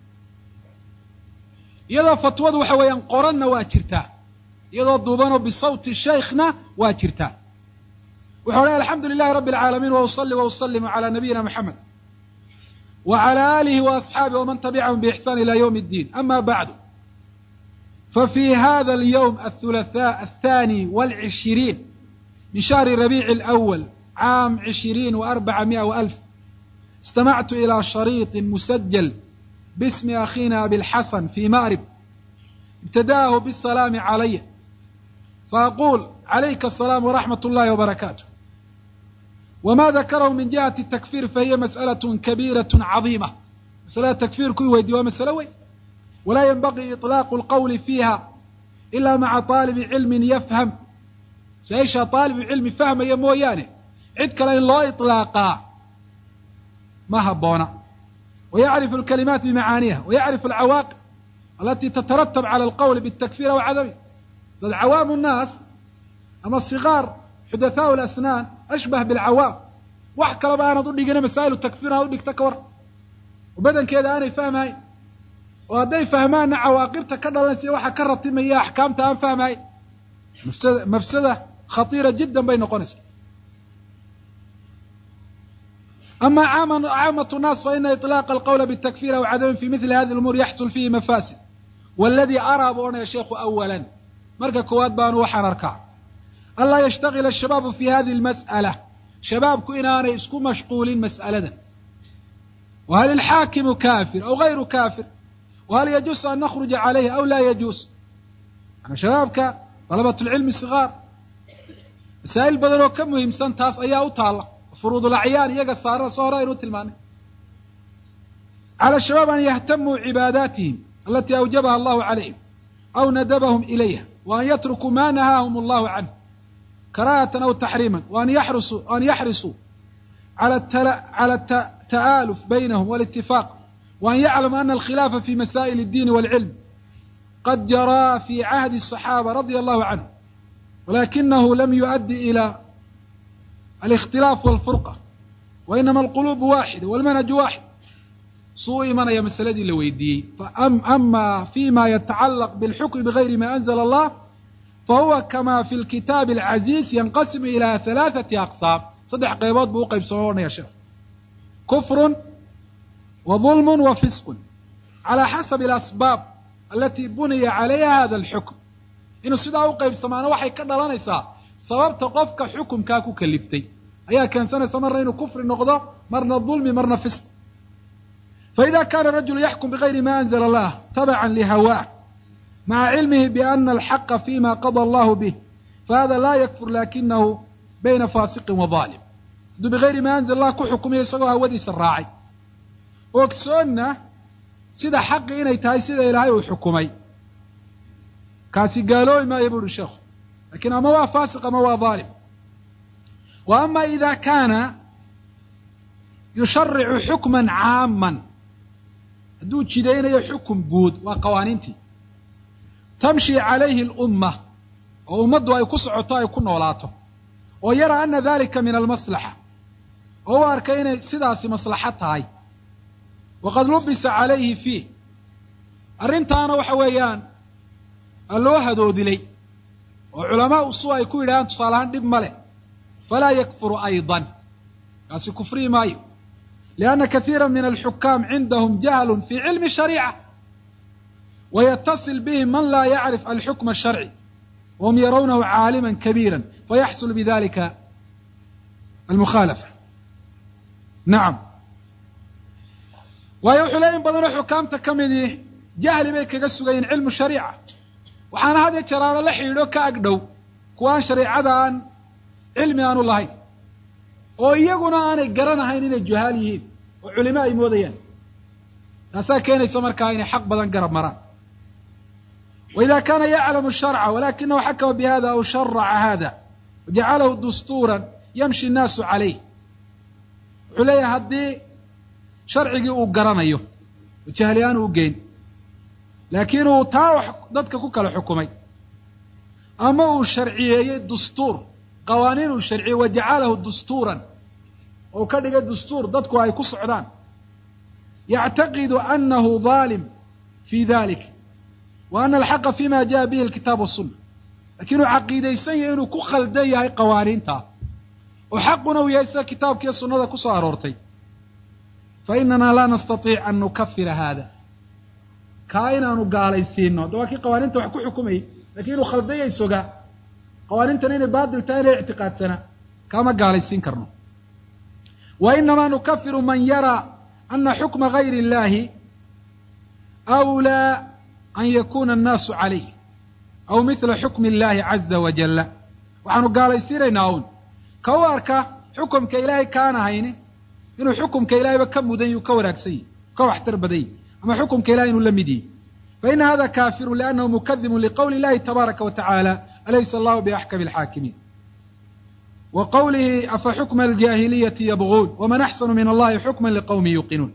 Speaker 1: iyadoo fatwadu waxa weeyaan qoranna waa jirtaa iyadoo duubano bisawti shaykhna waa jirtaa wuxuu leeyahay alxamdulillahi rabbil aalamiin wa usalli wa usallimu ala nabiyyina muhammad wa ala alihi wa ashabihi wa man tabi'ahum bi ihsan ila yawm ad-din amma ba'du ففي هذا اليوم الثلاثاء 22 من شهر ربيع الأول عام 20,400 استمعت إلى شريط مسجل باسم أخينا أبي الحسن في مأرب ابتداه بالسلام علي فأقول عليك السلام ورحمة الله وبركاته وما ذكره من جهة التكفير فهي مسألة كبيرة عظيمة مسألة التكفير كي ويدي ومسألة ولا ينبغي إطلاق القول فيها إلا مع طالب علم يفهم سيش طالب علم فهم يمويانه عدك لأن الله إطلاقا ما هبونا ويعرف الكلمات بمعانيها ويعرف العواقب التي تترتب على القول بالتكفير وعدمه العوام الناس أما الصغار حدثاء الأسنان أشبه بالعوام وحكى لبعا نضل لقنا مسائل التكفير هؤلاء تكور وبدن كذا أنا يفهم هاي وهذا فهمان عواقبته كذا لنسي واحد كررت مياه أحكامته أن فهم هاي مفسدة خطيرة جدا بين قنس. أما عامة الناس فإن إطلاق القول بالتكفير أو عدم في مثل هذه الأمور يحصل فيه مفاسد والذي أرى بأنا يا شيخ أولا مركا كواد بان وحن أركع الله يشتغل الشباب في هذه المسألة شباب كإنانا يسكو مشغولين مسألة وهل الحاكم كافر أو غير كافر وهل يجوز أن نخرج عليه أو لا يجوز أنا شبابك طلبة العلم الصغار مسائل بدلوا كم مهم سنتاس أيها وطالة فروض الأعيان يقى صارا إنو تلماني على الشباب أن يهتموا عباداتهم التي أوجبها الله عليهم أو ندبهم إليها، وأن يتركوا ما نهاهم الله عنه كراهة أو تحريما، وأن يحرصوا على التآلف بينهم والاتفاق، وأن يعلم أن الخلاف في مسائل الدين والعلم قد جرى في عهد الصحابة رضي الله عنهم، ولكنه لم يؤدي إلى الاختلاف والفرقة، وإنما القلوب واحدة والمنهج واحد. سوء من يمسلدي لويدي. أما فيما يتعلق بالحكم بغير ما أنزل الله فهو كما في الكتاب العزيز ينقسم إلى 3 أقسام. صدح قيبات بوقع بصورنا يا شيخ: كفر وظلم وفسق، على حسب الأسباب التي بني عليها هذا الحكم. إنه سيدا وقع بسمانه وحي كدلان إساء سبب تقفك حكم كاكو كلفتي أيها كان سنة مرة إنه كفر النقضة، مرنا الظلم، مرنا فسق. فإذا كان الرجل يحكم بغير ما أنزل الله تبعا لهواه مع علمه بأن الحق فيما قضى الله به، فهذا لا يكفر، لكنه بين فاسق وظالم. بغير ما أنزل الله كحكم يسوى ودي سراعي وكسونا سيدا حق إني تاي سيدا إلهي وحكمي كاسي قالوا ما يبور الشيخ، لكن أما هو فاسق أما هو ظالم. وأما إذا كان يشرع حكما عاما دو جدين يحكم بود وقوانينتي تمشي عليه الأمة وأمده يكسعطا يكون ولاته، ويرى أن ذلك من المصلحة، وهو أركين سداسي مصلحتها، وقد لبس عليه فيه أرنتانا وحويان اللوحة دودلي، وعلماء الصوى يكون لها تصالحان دب ماله، فلا يكفر أيضا كاسي كفري مايو، لأن كثيرا من الحكام عندهم جهل في علم الشريعة، ويتصل بهم من لا يعرف الحكم الشرعي وهم يرونه عالما كبيرا، فيحصل بذلك المخالفة. نعم. ويوحلين بدن حكامته كمدي جهل بيك كسوغين علم الشريعة، وحنا هذا جرار لا خيلو كاغدو كوان شريعدان علمي aan u lahayn oo iyaguna aanay garanahayn inay jahaal yihiin oo culimada ay moodayaan, taasaa keenaysa markaa inay xaq badan garab maraan. وإذا كان يعلم الشرع ولكنه حكم بهذا أو شرع هذا وجعله دستورا يمشي الناس عليه، عليه هدي شرعي وقرنيه وجهليان وقين، لكنه تاو ضدك كوكا الحكومي. أما الشرعية الدستور قوانين الشرعية وجعله دستورا وكذا الدستور ضدك هاي كصعدان يعتقد أنه ظالم في ذلك وأن الحق فيما جاء به الكتاب والسنة، لكنه عقيدة سيئة إنه كخل دي هاي قوانين تا وحقنا ويسا كتاب كي السنة كصار أورتي، فإننا لا نستطيع أن نكفر هذا كائنا نقال يسينه دواكي قوانين توحكو حكومي، لكنه خل دي يسوقا قوانين تنين بادل تاني اعتقاد سنة كما قال يسين كرنو. وإنما نكفر من يرى أن حكم غير الله أولى أن يكون الناس عليه أو مثل حكم الله عز وجل. وعنو قال يسيريناون كواركا حكم كإلهي كان هيني إنه حكم كإلهي بكم مدين يكوراك سي كواحتر بدي، أما حكم كإلهي إنه لمدي، فإن هذا كافر لأنه مكذب لقول الله تبارك وتعالى أليس الله بأحكم الحاكمين، وقوله أفحكم الجاهلية يبغون ومن أحسن من الله حكما لقوم يوقنون.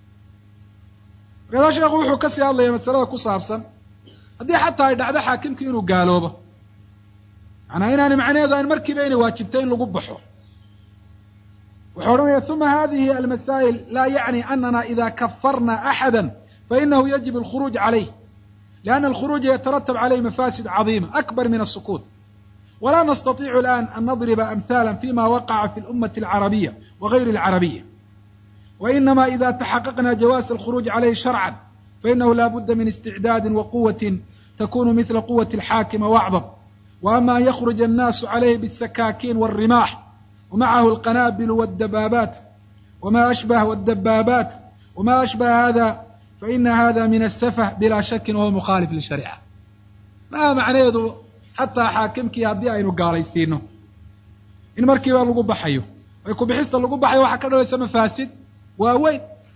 Speaker 1: هذا شيء يقول حكسي الله يا مسألة كصابسا هذه حتى يدعى حاكم كينو قالوا به أنا هنا معناه ذا المركبين واجبتين لقبحه وحرمية. ثم هذه المسائل لا يعني أننا إذا كفرنا أحدا فإنه يجب الخروج عليه، لأن الخروج يترتب عليه مفاسد عظيمة أكبر من السكوت، ولا نستطيع الآن أن نضرب أمثالا فيما وقع في الأمة العربية وغير العربية، وإنما إذا تحققنا جواز الخروج عليه شرعا فإنه لا بد من استعداد وقوة تكون مثل قوة الحاكم وأعظم. وأما أن يخرج الناس عليه بالسكاكين والرماح ومعه القنابل والدبابات وما أشبه والدبابات وما أشبه هذا فإن هذا من السفه بلا شك وهو مخالف للشريعة. ما معنى حتى حاكمك هدي أينو قاليسينه إن مركبا لغو بحيو ويكون بحيث لغو بحيو وحكا ليس مفاسد ووين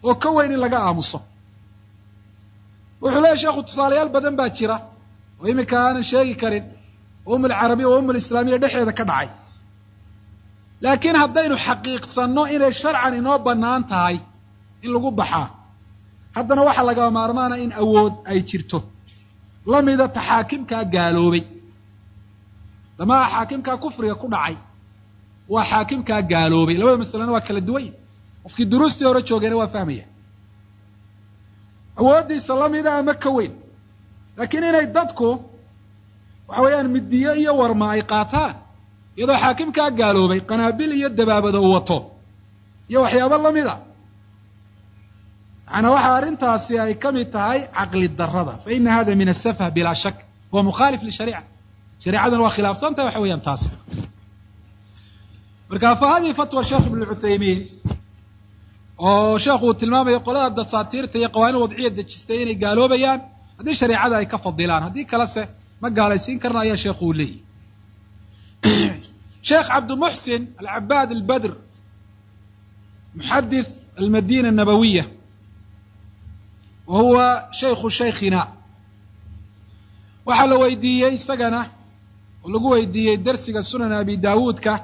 Speaker 1: oo ka weyn in laga aamuso wuxuu leeyahay sheekhu tusaalayaal badan baa jira oo iminka aanan sheegi karin alcarabiya oo alislaamiya dhexeeda ka dhacay laakiin haddaynu xaqiiqsanno inay sharcan inoo bannaan tahay in lagu baxaa haddana waxaa lagama maarmaana in awood ay jirto lamida taxaakimkaa gaaloobay damaha xaakimkaa kufriga ku dhacay waa xaakimkaa gaaloobay labada masalena waa kala duwan qofkii duruustii hore joogayna waa fahmaya awooddiisa lamida ama ka weyn laakiin inay dadku waxa weeyaan midiyo iyo warma ay qaataan iyadoo xaakimkaa gaaloobay qanaabil iyo dabaabada uu wato iyo waxyaabo lamida macnaa waxa arrintaasi ay ka mid tahay caqli darrada fa ina hada min asafh bilaa shak huwa mukhaalif lishariica shareecadana waa khilaafsan tahay waxa weeyaan taas marka fa hadihi fatwa sheekh ibn cuthaymiin oo sheekhu uu tilmaamayo qolada dasaatiirta iyo qawaaniin wadciya dejistay inay gaaloobayaan haddii shareecada ay ka fadilaan haddii kalese ma gaalaysiin karna ayaa sheekhu uu leeyahy sheekh cabdimuxsin alcabaad albadr muxadith almadina الnabawiya wa huwa shaykhu shaykhina waxaa la weydiiyey isagana oo lagu weydiiyey dersiga sunan abi daawuudka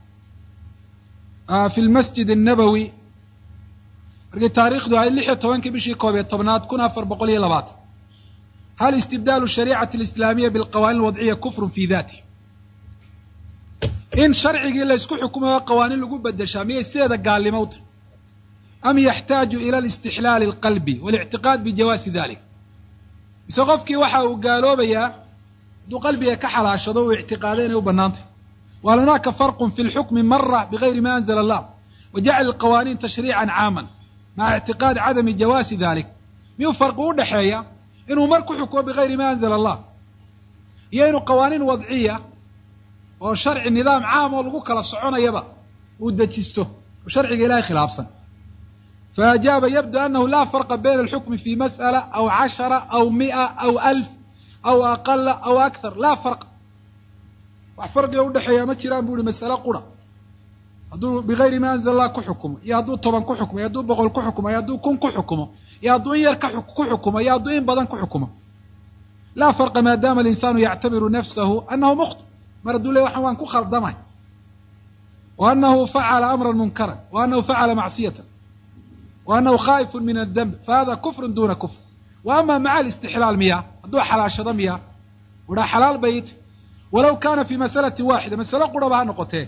Speaker 1: fi lmasjid الnabowi markii taariikhdu ahayd 16 bishii 11 1420 hal istibdaalu shariicati alislaamiya bilqawaaniin alwadciya kufrun fi daatih in sharcigii la isku xukumayo qawaaniin lagu bedeshaa miyay sideeda gaallimowta am yaxtaaju ila alistixlaali alqalbi walictiqaad bijawaasi dalik mise qofkii waxa uu gaaloobayaa hadduu qalbiga ka xalaashado uu ictiqaado inay u bannaantay wahal hunaaka farqun fi lxukmi mara bigayri ma anzala allah wajacala alqawaaniin tashriican caaman maca ictiqaadi cadami jawaasi dalik miyuu farqi u dhexeeya inuu mar ku xukumo bigayri ma anzala allah iyo inuu qawaaniin wadciya oo sharci nidaam caam oo lagu kala soconayaba uu dejisto oo sharciga ilahay khilaafsan faajaaba yabdu anahu laa farqa bayna alxukmi fi mas'ala aw 10 aw 100 aw 1000 aw aqala aw akthar laa farqa wax farqiga u dhexeeya ma jiraan buu yihi mas'alo qura hadduu bigayri ma anzala allah ku xukumo iyo hadduu 10 ku xukumo iyo hadduu 100 ku xukumo iyo hadduu 1000 ku xukumo iyo hadduu in yar ku xukumo iyo hadduu in badan ku xukumo laa farqa maadaama alinsaanu yactabiru nafsahu annahu mukhti mar hadduu le waxan waan ku khaldamay wa annahu facala amran munkaran wa annahu facala macsiyatan wa annahu khaa'ifun min addanb fahada kufrun duna kufr wa ama maca alistixlaal miya hadduu xalaashado miya wuhaa xalaal bayt walow kana fi masalati waaxida masalo quraba ha noqotee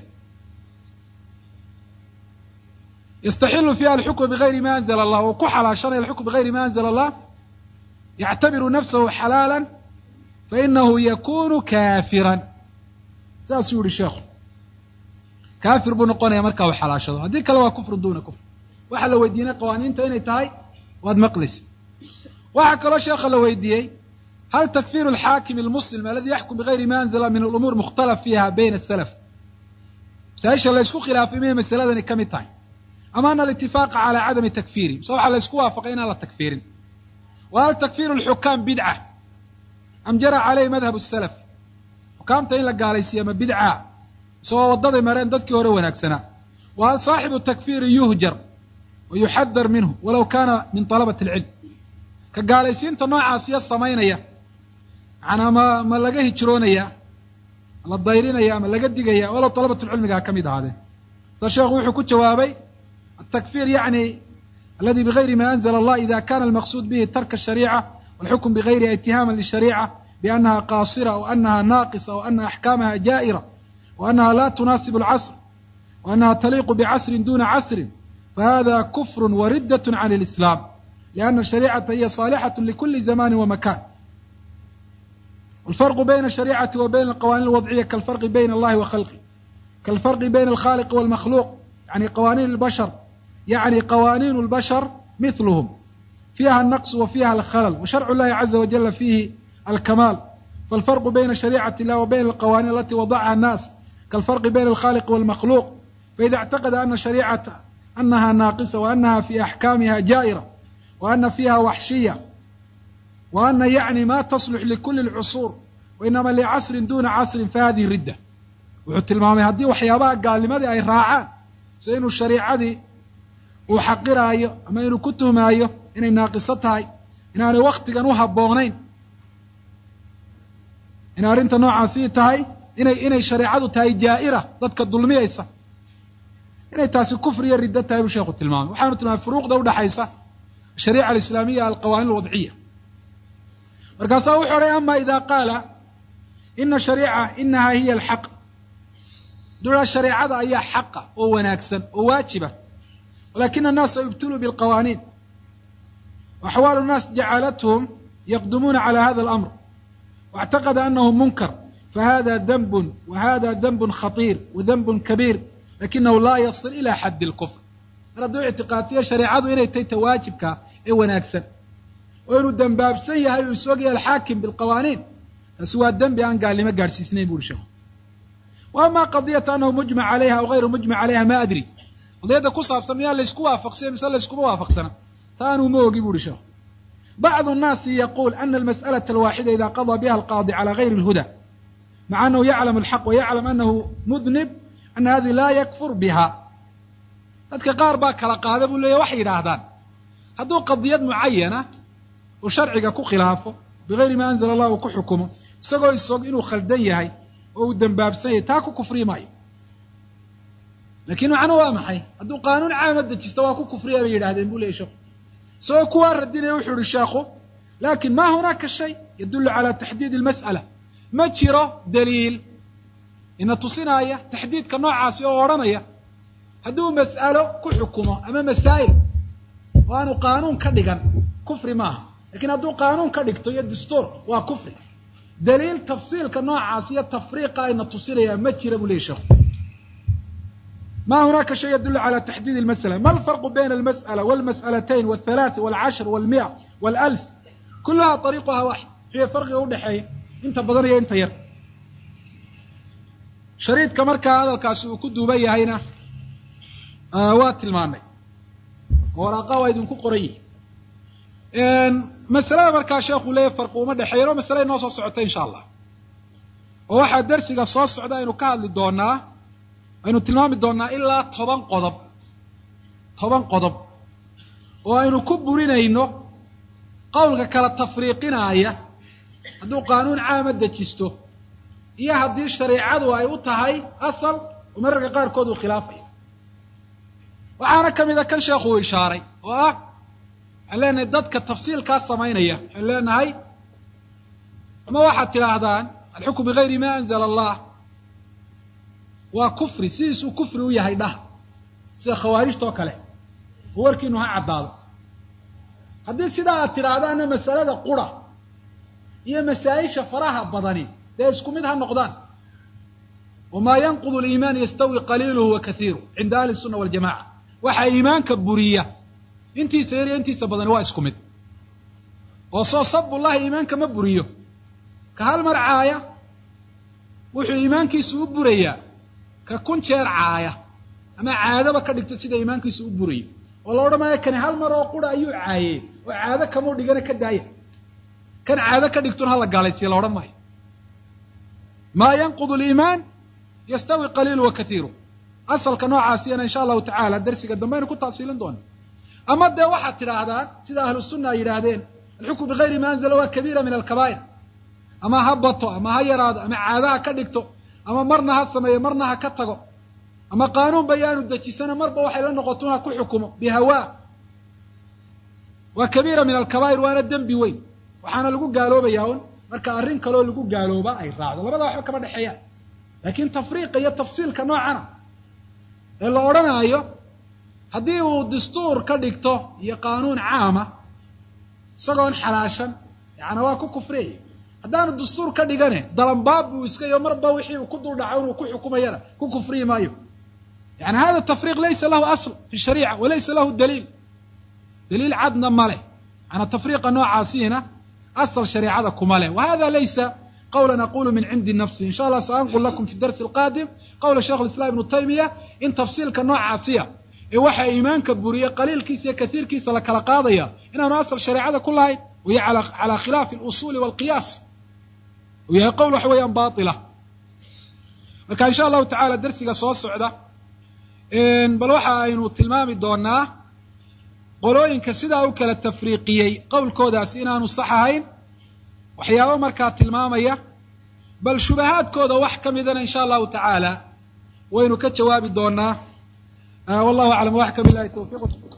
Speaker 1: yastaxilu fiha alxukma bigayri ma anzala allah oo ku xalaashanaya alxukm bigayri ma anzala allah yactabiru nafsahu xalaala fainahu yakunu kaafiran saasuu yihi sheekhu kaafir buu noqonaya markaa uu xalaashado haddii kale waa kufrun duna kufr waxaa la weydiinay qawaaniinta inay tahay waad maqlaysa waxaa kaloo sheekha la weydiiyey hal takfiru alxaakim almuslim aladi yaxkum bigayri ma anzala min alumuur mukhtalaf fiiha bayna asalaf masaa-isha la ysku khilaafay miyay masaladani ka mid tahay ama ana alitifaaqa calaa cadami takfiiri mise waxaa la ysku waafaqay inaan la takfiirin wa hal takfiru alxukaam bidca am jara caleyhi madhab salaf xukaamta in la gaalaysiiya ma bidca isagoo waddaday mareen dadkii hore wanaagsanaa wa hal saaxibu takfiiri yuhjar wa yuxadar minhu walow kaana min talabati alcilm ka gaalaysiinta noocaasiya samaynaya macnaa ma laga hijroonaya ma la dayrinaya ma laga digaya walow dalabatulcilmigaa ka mid ahaadeen sa sheekhu wuxuu ku jawaabay التكفير يعني الذي بغير ما أنزل الله إذا كان المقصود به ترك الشريعة والحكم بغيرها اتهاما للشريعة بأنها قاصرة أو أنها ناقصة أو أن أحكامها جائرة وأنها لا تناسب العصر وأنها تليق بعصر دون عصر فهذا كفر وردة عن الإسلام لأن الشريعة هي صالحة لكل زمان ومكان والفرق بين الشريعة وبين القوانين الوضعية كالفرق بين الله وخلقه كالفرق بين الخالق والمخلوق يعني قوانين البشر يعني قوانين البشر مثلهم فيها النقص وفيها الخلل وشرع الله عز وجل فيه الكمال فالفرق بين شريعة الله وبين القوانين التي وضعها الناس كالفرق بين الخالق والمخلوق فإذا اعتقد أن الشريعة أنها ناقصة وأنها في أحكامها جائرة وأن فيها وحشية وأن يعني ما تصلح لكل العصور وإنما لعصر دون عصر فهذه ردة wuxuu tilmaamay haddii waxyaabaha gaalnimadii ay raacaan si inuu shariicadii uu xaqiraayo ama inuu ku tuhmaayo inay naaqiso tahay inaanay waktigan u habboonayn in arrinta noocaasii tahay inay shareecadu tahay jaa'ira dadka dulmiyaysa inay taasi kufri iyo riddo tahay buu sheekhu tilmaamay waxaanu tilmaamay furuuqda udhaxaysa ashariica alislaamiya alqawaaniin alwadciya markaasaa wuxuu odhay ama ida qaala ina shariica inaha hiya alxaq dula shareecada ayaa xaqa oo wanaagsan oo waajiba walakina annaasa yubtiluu bilqawaaniin وأحوال الناس جعلتهم يقدمون على هذا الأمر واعتقد أنه منكر فهذا ذنب وهذا ذنب خطير وذنب كبير لكنه لا يصل إلى حد الكفر ردوا اعتقادية شريعة إنay tay tawaajibka ee wanaagsan oo inuu dambaabsan yahay uu isagii الحاكم بالقوانين taasi waa dembi aan gaalnimo gaadhsiisnayn buu sheekhu وأما قضية أنه مجمع عليها أو غير مجمع عليها ما أدري qadiyada ku saabsan miyaa la isku waafaqsan mise la iskuma waafaqsana تانو موجي بورشة بعض الناس يقول أن المسألة الواحدة إذا قضى بها القاضي على غير الهدى مع أنه يعلم الحق ويعلم أنه مذنب أن هذه لا يكفر بها dadka qaar baa kala qaada buu leeyahay wax yiraahdaan hadduu qadiyad muayana oo sharciga ku khilaafo bigayri ma anzala Allah ku xukumo isagoo isoo inuu khaldan yahay oo uu dambaabsan yahay taa ku kufri maayo laakiin macna waa maxay hadduu qaanuun caamad dejisto waa ku kufriya bay yiraahdeen buu leeyahay سواء كوا ردنا وحول الشيخ لكن ما هناك شيء يدل على تحديد المسألة ما تشيره دليل إن تصنايا تحديد كنوع عاصي ورمية هدو مسألة كحكومة أما مسائل وأنه قانون كدقا كفر معه لكن هدو قانون كدقته الدستور وكفر دليل تفصيل كنوع عاصية تفريقة إن تصنايا ما تشيره بليشه ما هناك شيء يدل على تحديد المسألة ما الفرق بين المسألة والمسألتين والثلاث والعشر والمئة والألف كلها طريقها واحد هي فرق يقول حي انت بضرية انت ير شريط كمركة هذا الكاسو كدو بي هينا وات الماني وراقا ويدون كقري مسألة مركة شيخ وليه فرق ومدى حيرو مسألة نوصل سعودين إن شاء الله وواحد درسي قصص سعودين إنه كهل للدونا aynu tilmaami doonaa ilaa 10 qodob oo aynu ku burinayno qowlka kala tafriiqinaya hadduu qaanuun caam dejisto iyo haddii shariicadu ay u tahay asal oo mararka qaarkood uu khilaafay waxaana kamid ah kan sheekhu uu ishaaray oo ah علينا dadka tafsiilka sameynaya leenahay ama waxa tiraahdaan الحكم بغير ما أنزل الله وكفر سيسو كفر وياهي ده سيدا خوارج توكله وركينو ها عداد هدي سيدا ترادان مسألة قرى هي مسائش فراها بدني ده اسكو مدها النقدان وما ينقض الإيمان يستوي قليله وكثيره عند أهل السنة والجماعة وحا إيمان كبورية انتي سيري انتي سبدني واسكو مد وصو صب الله إيمان كمبوريه كهالمرعاية وحو إيمان كيسو بورية ككون شرعاية أما عادة بكدكت سيدا إيمان كيسو بورية والله رما كان هالمرة وقود أيو عاية وعادة كمو ديغانا كداية كان عادة كدكتون هالا قالت سيلا رما ما ينقض الإيمان يستوي قليل وكثير أصل كنوع عاسينا إن شاء الله تعالى درسي قدامين كنت تأصيلا دون أما ده واحد تراهدان سيدا أهل السنة يراهدين الحكم بغير ما أنزل هو كبيرة من الكبائر أما هبطوا أما هيراد أما عادها كدكتو أما مرنا هالسمية مرنا هكتغو أما قانون بيان الدجي سنة مربا وحي لنقطونها كل حكمه بهواه وكبيرة من الكبائر وانا الدم بوين وحانا لقو قالوا بياون مركا أرين كالو لقو قالوا با أي راعد ولا بدا حكم الحياة لكن تفريق هي تفصيل كنوعنا إلا أورانا أيو هديه دستور كدكتو هي قانون عامة سقون حلاشا يعني واكو كفري هدان الدستور كدغانه دلنباب ويسكيو مربا وخي كدو دعون وكو حكمينا كو كفري مايو يعني هذا التفريق ليس له اصل في الشريعه وليس له دليل عدنا ماله انا تفريق نوع عاسينا اصل شريعه كماله وهذا ليس قولا نقول من عند النفس ان شاء الله سأنقل لكم في الدرس القادم قول الشيخ الاسلام ابن تيميه ان تفصيل كنوع عاسيه اي وحا ايمانك بريه قليل كيس كثير كيس لا كلا قاضيه انه اصل شريعه كلها وهي على خلاف الاصول والقياس وهي قول حويا باطلة marka إن شاء الله تعالى درسiga soo socda bal waxa aynu tilmaami doonaa qolooyinka sidaa u kala tafriiqiyey qowlkoodaasi inaanu sax ahayn waxyaabo markaa tilmaamaya bal shubahaadkooda wax ka midana insha allahu tacaala waynu ka jawaabi doonaa wallahu aclam waxka billahi tawfiiq